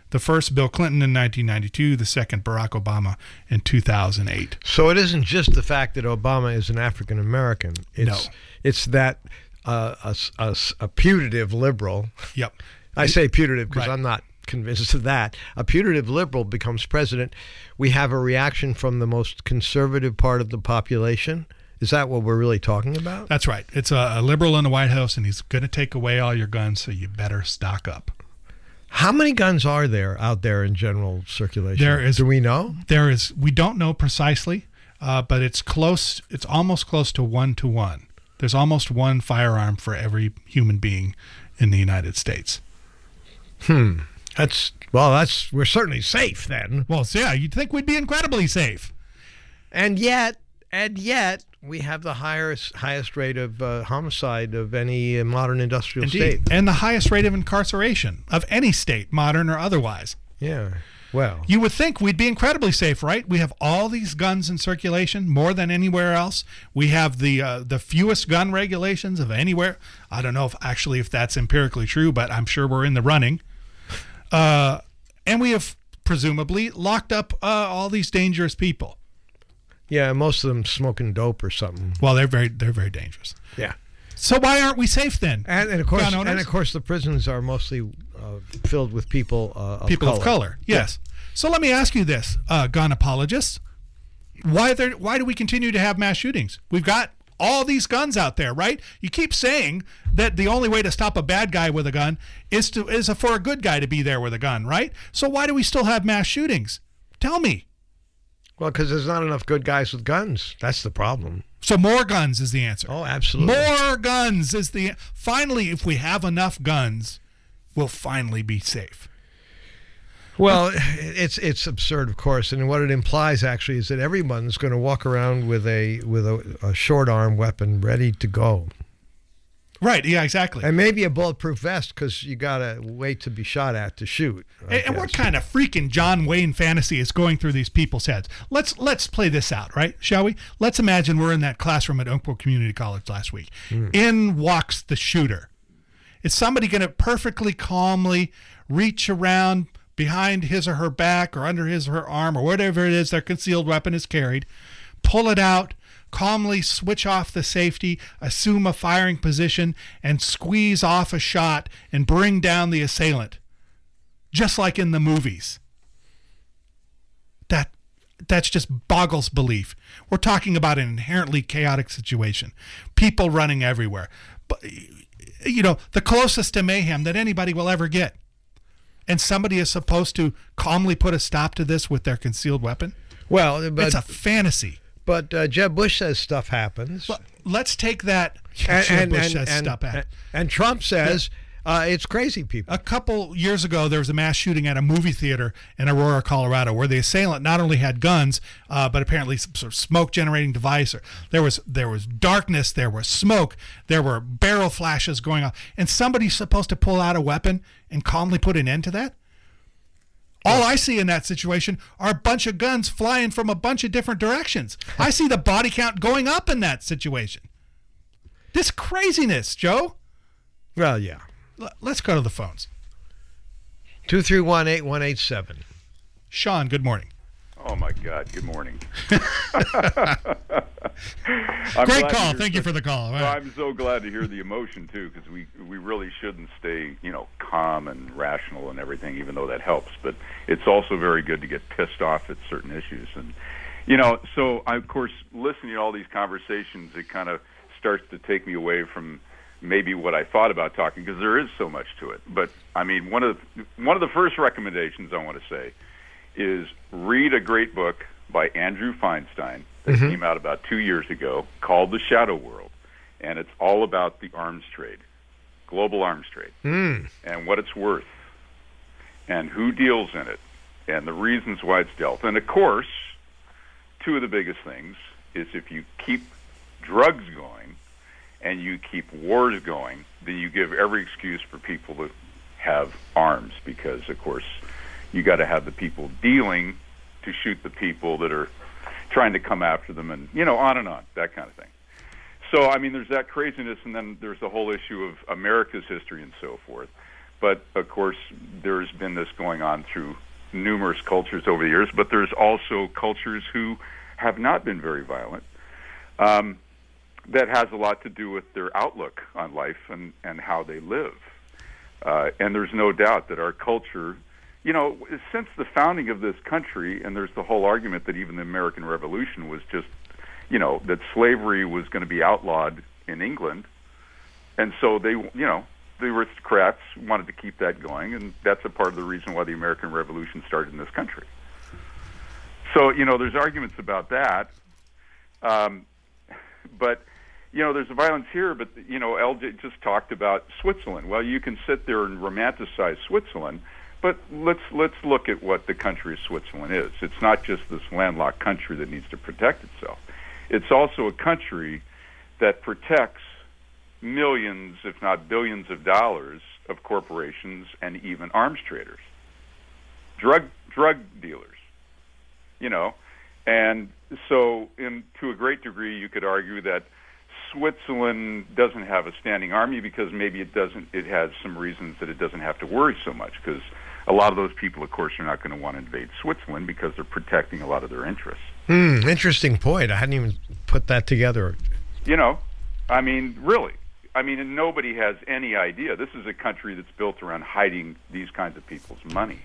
The first, Bill Clinton in nineteen ninety-two. The second, Barack Obama in two thousand eight. So it isn't just the fact that Obama is an African American. It's, No. It's that uh, a, a, a putative liberal. Yep. I say putative because Right. I'm not convinced of that. A putative liberal becomes president. We have a reaction from the most conservative part of the population. Is that what we're really talking about? That's right. It's a, a liberal in the White House, and he's going to take away all your guns, so you better stock up. How many guns are there out there in general circulation? There is. Do we know? There is. We don't know precisely, uh, but it's close. It's almost close to one to one. There's almost one firearm for every human being in the United States. Hmm. That's well. That's we're certainly safe then. Well, so yeah, you'd think we'd be incredibly safe, and yet, and yet, we have the highest highest rate of uh, homicide of any uh, modern industrial Indeed. state, and the highest rate of incarceration of any state, modern or otherwise. Yeah. Well, you would think we'd be incredibly safe, right? We have all these guns in circulation, more than anywhere else. We have the uh, the fewest gun regulations of anywhere. I don't know if actually if that's empirically true, but I'm sure we're in the running. Uh, and we have presumably locked up uh, all these dangerous people. Yeah, most of them smoking dope or something. Well, they're very they're very dangerous. Yeah. So why aren't we safe then? And, and of course, gun owners? and of course, the prisons are mostly uh, filled with people uh, of people color. of color. Yes. Yeah. So let me ask you this, uh, gun apologists: why there? Why do we continue to have mass shootings? We've got all these guns out there, right? You keep saying that the only way to stop a bad guy with a gun is to is for a good guy to be there with a gun, right? So why do we still have mass shootings? Tell me. Well, because there's not enough good guys with guns. That's the problem. So more guns is the answer. Oh, absolutely. More guns is the finally. If we have enough guns, we'll finally be safe. Well, it's it's absurd, of course, and what it implies actually is that everyone's going to walk around with a with a, a short arm weapon ready to go. Right. Yeah. Exactly. And maybe a bulletproof vest because you got to wait to be shot at to shoot. And, and what kind of freaking John Wayne fantasy is going through these people's heads? Let's let's play this out, right? Shall we? Let's imagine we're in that classroom at Oakville Community College last week. Mm. In walks the shooter. Is somebody going to perfectly calmly reach around behind his or her back or under his or her arm or whatever it is their concealed weapon is carried, pull it out, calmly switch off the safety, assume a firing position, and squeeze off a shot and bring down the assailant, just like in the movies? That that's just boggles belief. We're talking about an inherently chaotic situation, people running everywhere, but you know, the closest to mayhem that anybody will ever get. And somebody is supposed to calmly put a stop to this with their concealed weapon? Well, but, it's a fantasy. But uh, Jeb Bush says stuff happens. Well, let's take that. And, Jeb and, Bush and, says and, stuff and, and Trump says uh, it's crazy people. A couple years ago, there was a mass shooting at a movie theater in Aurora, Colorado, where the assailant not only had guns, uh, but apparently some sort of smoke-generating device. Or there was there was darkness, there was smoke, there were barrel flashes going off, and somebody's supposed to pull out a weapon and calmly put an end to that? All I see in that situation are a bunch of guns flying from a bunch of different directions. I see the body count going up in that situation. This craziness, Joe. Well, yeah. L- let's go to the phones. two three one, eight one eight seven. Sean, good morning. Oh, my God. Good morning. Great call. Thank you for the call. Well, I'm so glad to hear the emotion, too, because we, we really shouldn't stay, you know, calm and rational and everything, even though that helps. But it's also very good to get pissed off at certain issues. And, you know, so, I, of course, listening to all these conversations, it kind of starts to take me away from maybe what I thought about talking, because there is so much to it. But, I mean, one of the, one of the first recommendations I want to say is read a great book by Andrew Feinstein that mm-hmm. came out about two years ago called The Shadow World, and it's all about the arms trade, global arms trade, mm. and what it's worth, and who deals in it, and the reasons why it's dealt. And, of course, two of the biggest things is if you keep drugs going and you keep wars going, then you give every excuse for people to have arms because, of course, you got to have the people dealing to shoot the people that are trying to come after them, and, you know, on and on, that kind of thing. So, I mean, there's that craziness, and then there's the whole issue of America's history and so forth. but of course there's been this going on through numerous cultures over the years, but there's also cultures who have not been very violent. Um, that has a lot to do with their outlook on life and, and how they live. Uh, and there's no doubt that our culture, you know, since the founding of this country, and there's the whole argument that even the American Revolution was just, you know, that slavery was going to be outlawed in England. And so they, you know, the aristocrats wanted to keep that going, and that's a part of the reason why the American Revolution started in this country. So, you know, there's arguments about that. Um, but, you know, there's a violence here, but, you know, L J just talked about Switzerland. Well, you can sit there and romanticize Switzerland, but let's let's look at what the country of Switzerland is. It's not just this landlocked country that needs to protect itself. It's also a country that protects millions, if not billions of dollars of corporations and even arms traders, drug drug dealers, you know. And so in, to a great degree, you could argue that Switzerland doesn't have a standing army because maybe it doesn't. It has some reasons that it doesn't have to worry so much, because a lot of those people, of course, are not going to want to invade Switzerland because they're protecting a lot of their interests. Hmm, interesting point. I hadn't even put that together. You know, I mean, really. I mean, and nobody has any idea. This is a country that's built around hiding these kinds of people's money.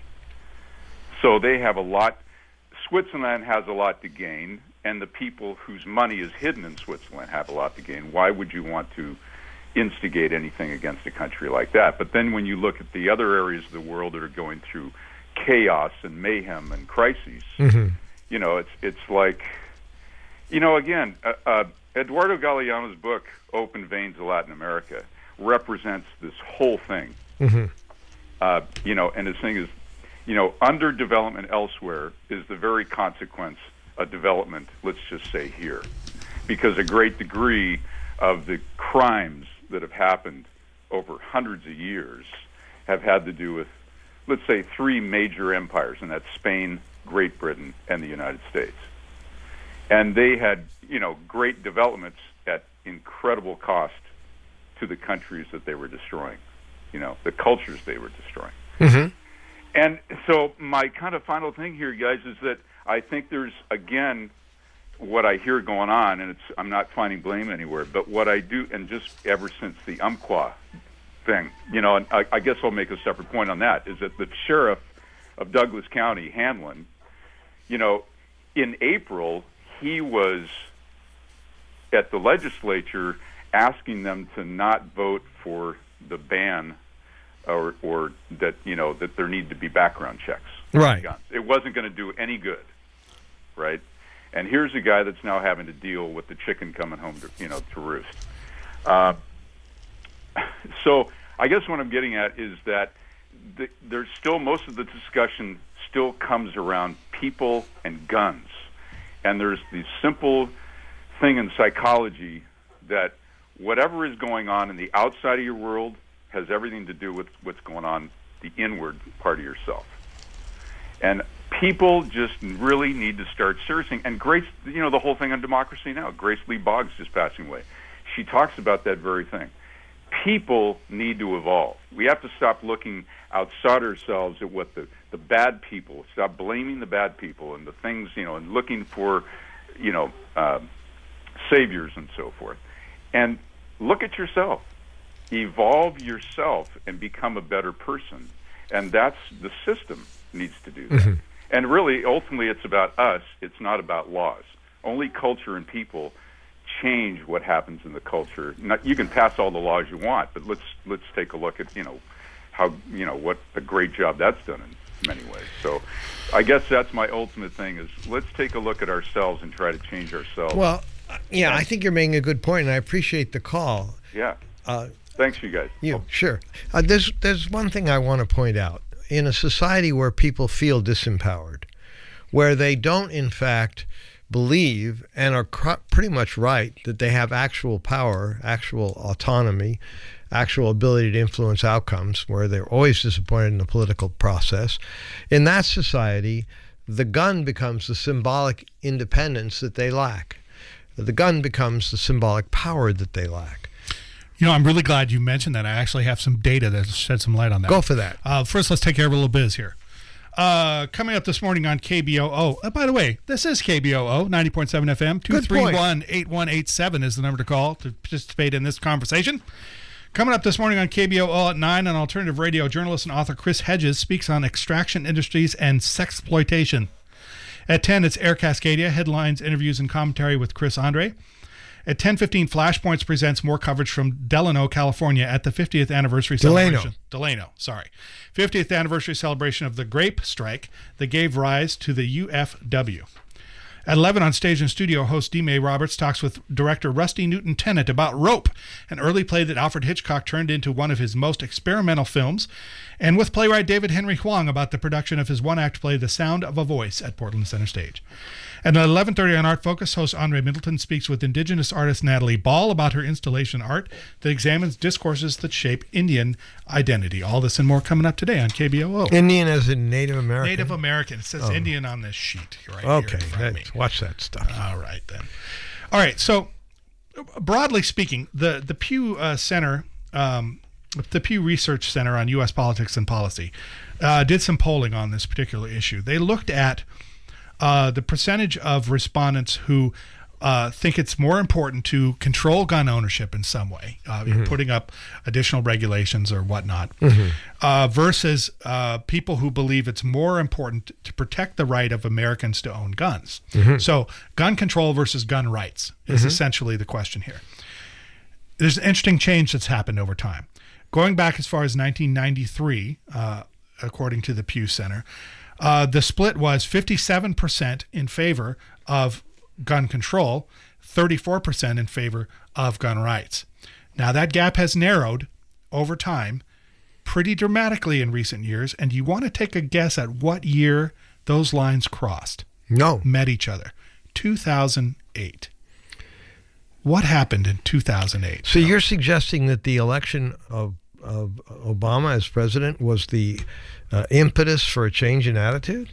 So they have a lot. Switzerland has a lot to gain, and the people whose money is hidden in Switzerland have a lot to gain. Why would you want to instigate anything against a country like that? But then when you look at the other areas of the world that are going through chaos and mayhem and crises, mm-hmm. you know, it's it's like, you know, again, uh, uh, Eduardo Galeano's book, Open Veins of Latin America, represents this whole thing. Mm-hmm. Uh, you know, and his thing is, you know, underdevelopment elsewhere is the very consequence of development, let's just say here. Because a great degree of the crimes that have happened over hundreds of years have had to do with, let's say, three major empires, and that's Spain, Great Britain, and the United States. And they had, you know, great developments at incredible cost to the countries that they were destroying, you know, the cultures they were destroying. Mm-hmm. And so my kind of final thing here, guys, is that I think there's, again, what I hear going on, and it's I'm not finding blame anywhere, but what I do, and just ever since the Umpqua thing, you know, and I, I guess I'll make a separate point on that, is that the sheriff of Douglas County, Hanlon, you know, in April, he was at the legislature asking them to not vote for the ban or or that, you know, that there need to be background checks. Right. Guns. It wasn't going to do any good, right? And here's a guy that's now having to deal with the chicken coming home to, you know, to roost. Uh, so I guess what I'm getting at is that the, there's still, most of the discussion still comes around people and guns. And there's the simple thing in psychology that whatever is going on in the outside of your world has everything to do with what's going on the inward part of yourself. And people just really need to start searching. And Grace, you know, the whole thing on Democracy Now!, Grace Lee Boggs just passing away. She talks about that very thing. People need to evolve. We have to stop looking outside ourselves at what the, the bad people, stop blaming the bad people and the things, you know, and looking for, you know, uh, saviors and so forth. And look at yourself. Evolve yourself and become a better person. And that's the system needs to do that. Mm-hmm. And really, ultimately, it's about us. It's not about laws. Only culture and people change what happens in the culture. Not, you can pass all the laws you want, but let's let's take a look at, you know, how, you know, what a great job that's done in many ways. So I guess that's my ultimate thing is let's take a look at ourselves and try to change ourselves. Well, yeah, and I think you're making a good point, and I appreciate the call. Yeah. Uh, Thanks, you guys. You, sure. Uh, there's there's one thing I want to point out. In a society where people feel disempowered, where they don't, in fact, believe and are cr- pretty much right that they have actual power, actual autonomy, actual ability to influence outcomes, where they're always disappointed in the political process, in that society, the gun becomes the symbolic independence that they lack. The gun becomes the symbolic power that they lack. You know, I'm really glad you mentioned that. I actually have some data that shed some light on that. Go for that. Uh, first, let's take care of a little biz here. Uh, coming up this morning on K B O O. Uh, by the way, this is K B O O, ninety point seven F M. two three one, eight one eight seven is the number to call to participate in this conversation. Coming up this morning on K B O O at nine on Alternative Radio, journalist and author Chris Hedges speaks on extraction industries and sexploitation. At ten, it's Air Cascadia, headlines, interviews, and commentary with Chris Andre. At ten fifteen, Flashpoints presents more coverage from Delano, California at the fiftieth anniversary Delano. celebration. Delano, sorry. fiftieth anniversary celebration of the grape strike that gave rise to the U F W. At eleven on Stage and Studio, host D. May Roberts talks with director Rusty Newton-Tennant about Rope, an early play that Alfred Hitchcock turned into one of his most experimental films, and with playwright David Henry Huang about the production of his one-act play The Sound of a Voice at Portland Center Stage. And at eleven thirty on Art Focus, host Andre Middleton speaks with Indigenous artist Natalie Ball about her installation art that examines discourses that shape Indian identity. All this and more coming up today on K B O O. Indian as in Native American? Native American. It says Oh. Indian on this sheet right Okay, here in front of me. that- watch that stuff. All right, then. All right, so broadly speaking, the, the Pew uh, Center, um, the Pew Research Center on U S Politics and Policy, uh, did some polling on this particular issue. They looked at uh, the percentage of respondents who uh, think it's more important to control gun ownership in some way, uh, Mhm. putting up additional regulations or whatnot, Mhm. uh, versus uh, people who believe it's more important to protect the right of Americans to own guns. Mhm. So gun control versus gun rights is Mhm. essentially the question here. There's an interesting change that's happened over time. Going back as far as nineteen ninety-three, uh, according to the Pew Center, uh, the split was fifty-seven percent in favor of gun control, thirty-four percent in favor of gun rights. Now, that gap has narrowed over time pretty dramatically in recent years, and you want to take a guess at what year those lines crossed? No. Met each other. two thousand eight. What happened in two thousand eight? So you're suggesting that the election of, of Obama as president was the uh, impetus for a change in attitude?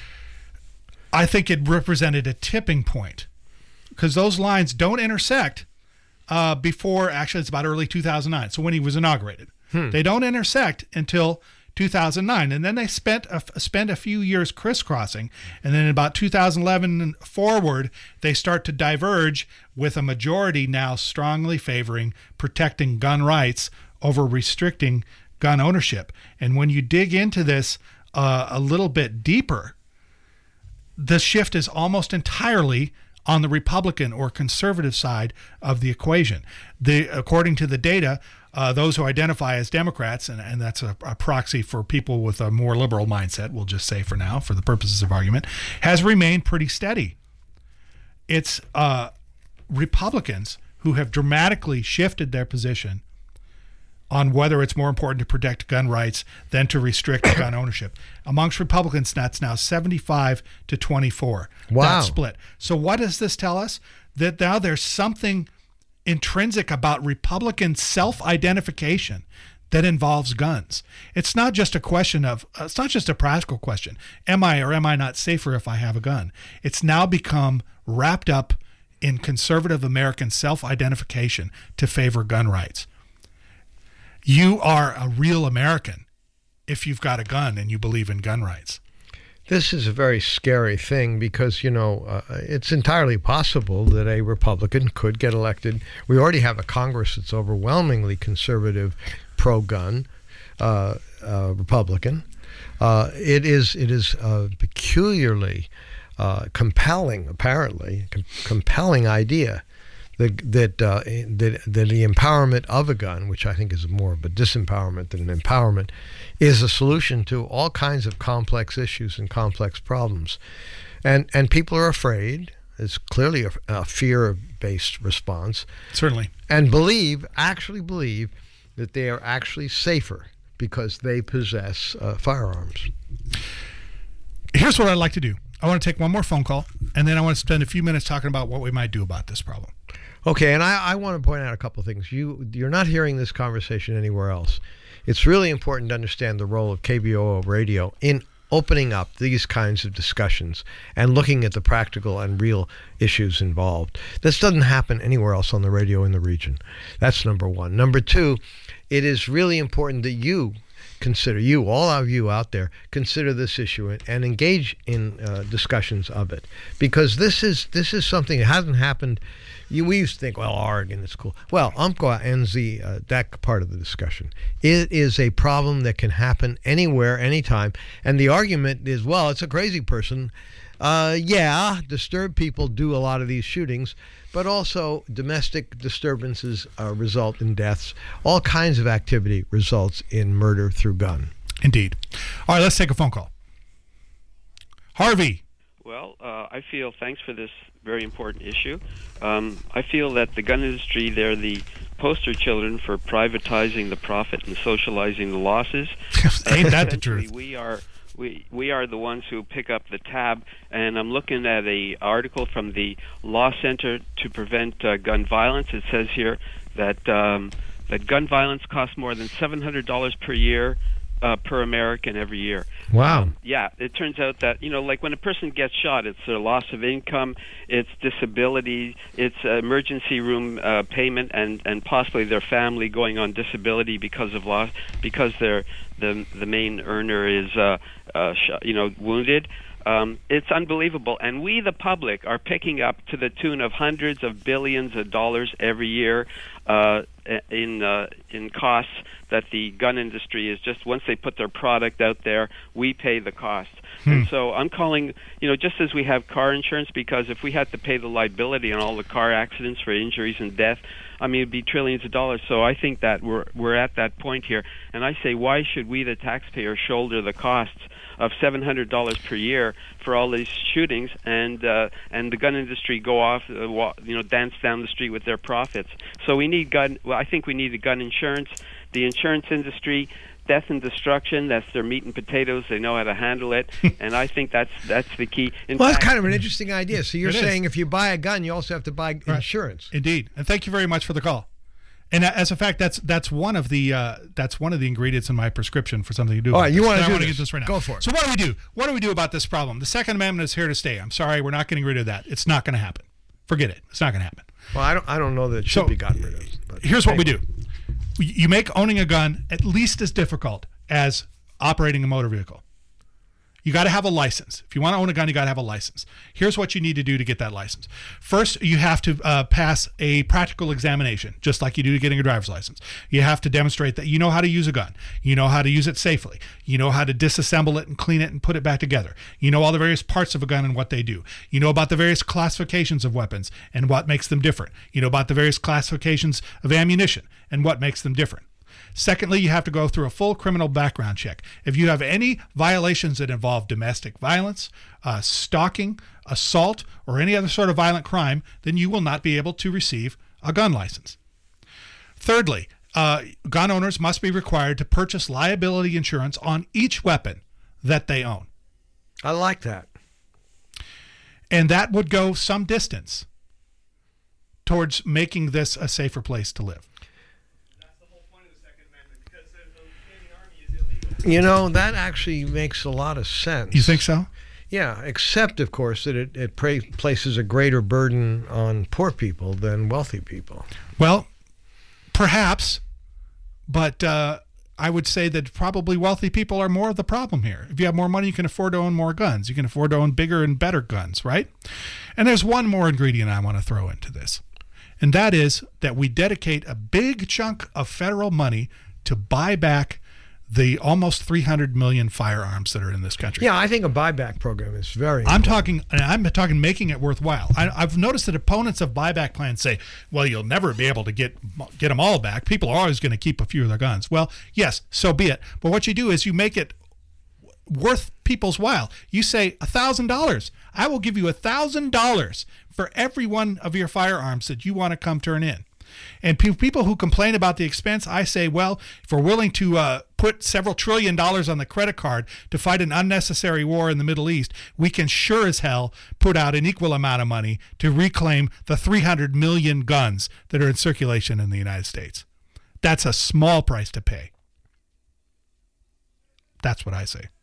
I think it represented a tipping point because those lines don't intersect uh, before, actually, it's about early two thousand nine. So when he was inaugurated, Hmm. they don't intersect until two thousand nine. And then they spent a, spend a few years crisscrossing. And then about two thousand eleven forward, they start to diverge with a majority now strongly favoring protecting gun rights over restricting gun ownership. And when you dig into this uh, a little bit deeper, the shift is almost entirely on the Republican or conservative side of the equation. The, according to the data, uh, those who identify as Democrats, and, and that's a, a proxy for people with a more liberal mindset, we'll just say for now, for the purposes of argument, has remained pretty steady. It's uh, Republicans who have dramatically shifted their position on whether it's more important to protect gun rights than to restrict gun ownership. Amongst Republicans, that's now seventy-five to twenty-four. Wow. That split. So what does this tell us? That now there's something intrinsic about Republican self-identification that involves guns. It's not just a question of, uh, it's not just a practical question. Am I or am I not safer if I have a gun? It's now become wrapped up in conservative American self-identification to favor gun rights. You are a real American if you've got a gun and you believe in gun rights. This is a very scary thing because, you know, uh, it's entirely possible that a Republican could get elected. We already have a Congress that's overwhelmingly conservative, pro-gun, uh, uh, Republican. Uh, it is it is a peculiarly uh, compelling, apparently, com- compelling idea that that, uh, that that the empowerment of a gun, which I think is more of a disempowerment than an empowerment, is a solution to all kinds of complex issues and complex problems. And and people are afraid. It's clearly a, a fear-based response. Certainly. And believe, actually believe, that they are actually safer because they possess uh, firearms. Here's what I'd like to do. I want to take one more phone call, and then I want to spend a few minutes talking about what we might do about this problem. Okay, and I, I want to point out a couple of things. You, you're not hearing this conversation anywhere else. It's really important to understand the role of K B O O radio in opening up these kinds of discussions and looking at the practical and real issues involved. This doesn't happen anywhere else on the radio in the region. That's number one. Number two, it is really important that you consider, you, all of you out there, consider this issue and, and engage in uh, discussions of it. Because this is this is something that hasn't happened. You, we used to think, well, Oregon is cool. Well, Umpqua ends the, uh, that part of the discussion. It is a problem that can happen anywhere, anytime. And the argument is, well, it's a crazy person. Uh, yeah, disturbed people do a lot of these shootings, but also domestic disturbances uh, result in deaths. All kinds of activity results in murder through gun. Indeed. All right, let's take a phone call. Harvey. Well, uh, I feel, thanks for this very important issue. Um, I feel that the gun industry, they're the poster children for privatizing the profit and socializing the losses. Ain't that the truth? We are we we are the ones who pick up the tab, and I'm looking at a article from the Law Center to Prevent uh, Gun Violence. It says here that um, that gun violence costs more than seven hundred dollars per year. Uh, per American every year. Wow. Um, yeah, it turns out that, you know, like when a person gets shot, it's their loss of income, it's disability, it's uh, emergency room uh, payment, and, and possibly their family going on disability because of loss, because they're, the the main earner is, uh, uh, sh- you know, wounded. Um, it's unbelievable, and we, the public, are picking up to the tune of hundreds of billions of dollars every year uh, in uh, in costs that the gun industry is just, once they put their product out there, we pay the cost. Hmm. And so I'm calling, you know, just as we have car insurance, because if we had to pay the liability on all the car accidents for injuries and death, I mean, it'd be trillions of dollars. So I think that we're we're at that point here. And I say, why should we, the taxpayer, shoulder the costs of seven hundred dollars per year for all these shootings, and uh, and the gun industry go off, uh, wa- you know, dance down the street with their profits? So we need gun. Well, I think we need a gun insurance. The insurance industry, death and destruction, that's their meat and potatoes. They know how to handle it, and I think that's that's the key. In well, fact, that's kind of an interesting idea. So you're It saying is. if you buy a gun, you also have to buy Right. insurance. Indeed, and thank you very much for the call. And as a fact, that's that's one of the uh, that's one of the ingredients in my prescription for something to do. All about right, you this. wanna And I do wanna this. get this right now. Go for it. So what do we do? What do we do about this problem? The Second Amendment is here to stay. I'm sorry, we're not getting rid of that. It's not going to happen. Forget it. It's not going to happen. Well, I don't I don't know that it should So, be gotten rid of. but Here's what we anyway. do. You make owning a gun at least as difficult as operating a motor vehicle. You got to have a license. If you want to own a gun, you got to have a license. Here's what you need to do to get that license. First, you have to uh, pass a practical examination, just like you do to getting a driver's license. You have to demonstrate that you know how to use a gun. You know how to use it safely. You know how to disassemble it and clean it and put it back together. You know all the various parts of a gun and what they do. You know about the various classifications of weapons and what makes them different. You know about the various classifications of ammunition and what makes them different. Secondly, you have to go through a full criminal background check. If you have any violations that involve domestic violence, uh, stalking, assault, or any other sort of violent crime, then you will not be able to receive a gun license. Thirdly, uh, gun owners must be required to purchase liability insurance on each weapon that they own. I like that. And that would go some distance towards making this a safer place to live. You know, that actually makes a lot of sense. You think so? Yeah, except, of course, that it, it pra- places a greater burden on poor people than wealthy people. Well, perhaps, but uh, I would say that probably wealthy people are more of the problem here. If you have more money, you can afford to own more guns. You can afford to own bigger and better guns, right? And there's one more ingredient I want to throw into this, and that is that we dedicate a big chunk of federal money to buy back the almost three hundred million firearms that are in this country. Yeah, I think a buyback program is very I'm important. talking I'm talking making it worthwhile. I, I've noticed that opponents of buyback plans say, well, you'll never be able to get get them all back. People are always going to keep a few of their guns. Well, yes, so be it. But what you do is you make it worth people's while. You say one thousand dollars. I will give you one thousand dollars for every one of your firearms that you want to come turn in. And pe- people who complain about the expense, I say, well, if we're willing to uh, put several trillion dollars on the credit card to fight an unnecessary war in the Middle East, we can sure as hell put out an equal amount of money to reclaim the three hundred million guns that are in circulation in the United States. That's a small price to pay. That's what I say.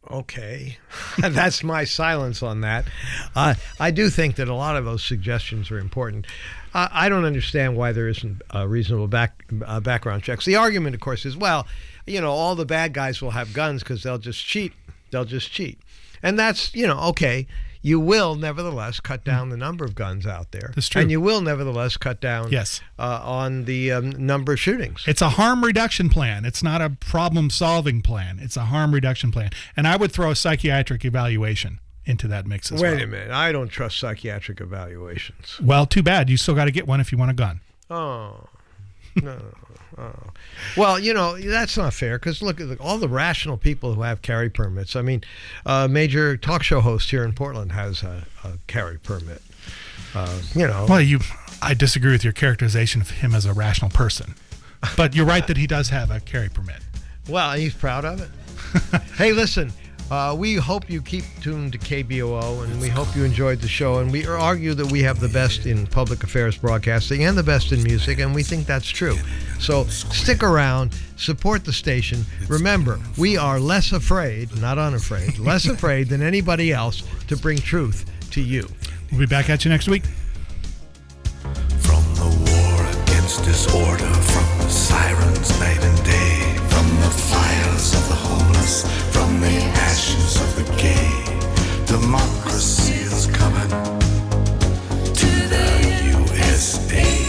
Okay. That's my silence on that. Uh, I do think that a lot of those suggestions are important. Uh, I don't understand why there isn't uh, reasonable back, uh, background checks. The argument, of course, is, well, you know, all the bad guys will have guns because they'll just cheat. They'll just cheat. And that's, you know, okay. You will nevertheless cut down the number of guns out there. That's true. And you will nevertheless cut down yes. uh, on the um, number of shootings. It's a harm reduction plan. It's not a problem-solving plan. It's a harm reduction plan. And I would throw a psychiatric evaluation into that mix as Wait well. a minute. I don't trust psychiatric evaluations. Well, too bad. You still got to get one if you want a gun. Oh, no. Oh. Well, you know, that's not fair because look at the, all the rational people who have carry permits. I mean, a major talk show host here in Portland has a, a carry permit. Uh, you know. Well, you, I disagree with your characterization of him as a rational person. But you're right that he does have a carry permit. Well, he's proud of it. Hey, listen. Uh, we hope you keep tuned to K B O O, and we hope you enjoyed the show. And we argue that we have the best in public affairs broadcasting and the best in music, and we think that's true. So stick around, support the station. Remember, we are less afraid, not unafraid, less afraid than anybody else to bring truth to you. We'll be back at you next week. From the war against disorder, from the sirens night and day, from the fires of the homeless, from the ashes of the gay, democracy is coming to the U S A.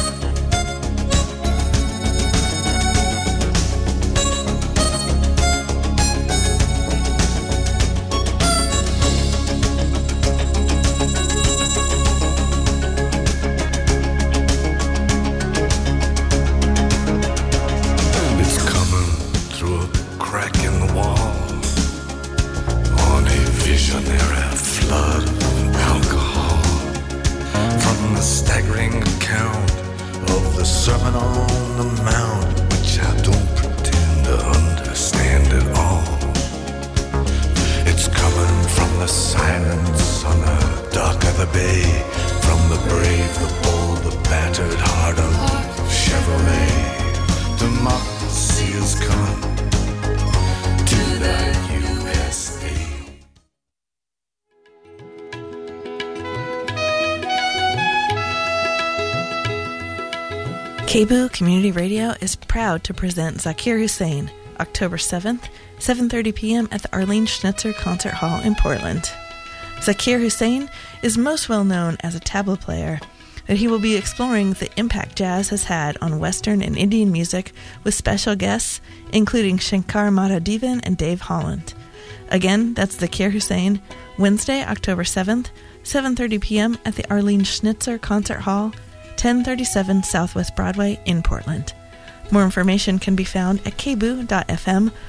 Sermon on the Mount, which I don't pretend to understand at all. It's coming from the silence on the dock of the bay, from the brave, the bold, the battered heart of Chevrolet. Democracy is coming to the U S A. K B O O Community Radio is proud to present Zakir Hussain, October seventh, seven thirty p.m. at the Arlene Schnitzer Concert Hall in Portland. Zakir Hussain is most well known as a tabla player, but he will be exploring the impact jazz has had on Western and Indian music with special guests, including Shankar Mahadevan and Dave Holland. Again, that's Zakir Hussain, Wednesday, October seventh, seven thirty p.m. at the Arlene Schnitzer Concert Hall, ten thirty-seven Southwest Broadway in Portland. More information can be found at k b o o dot f m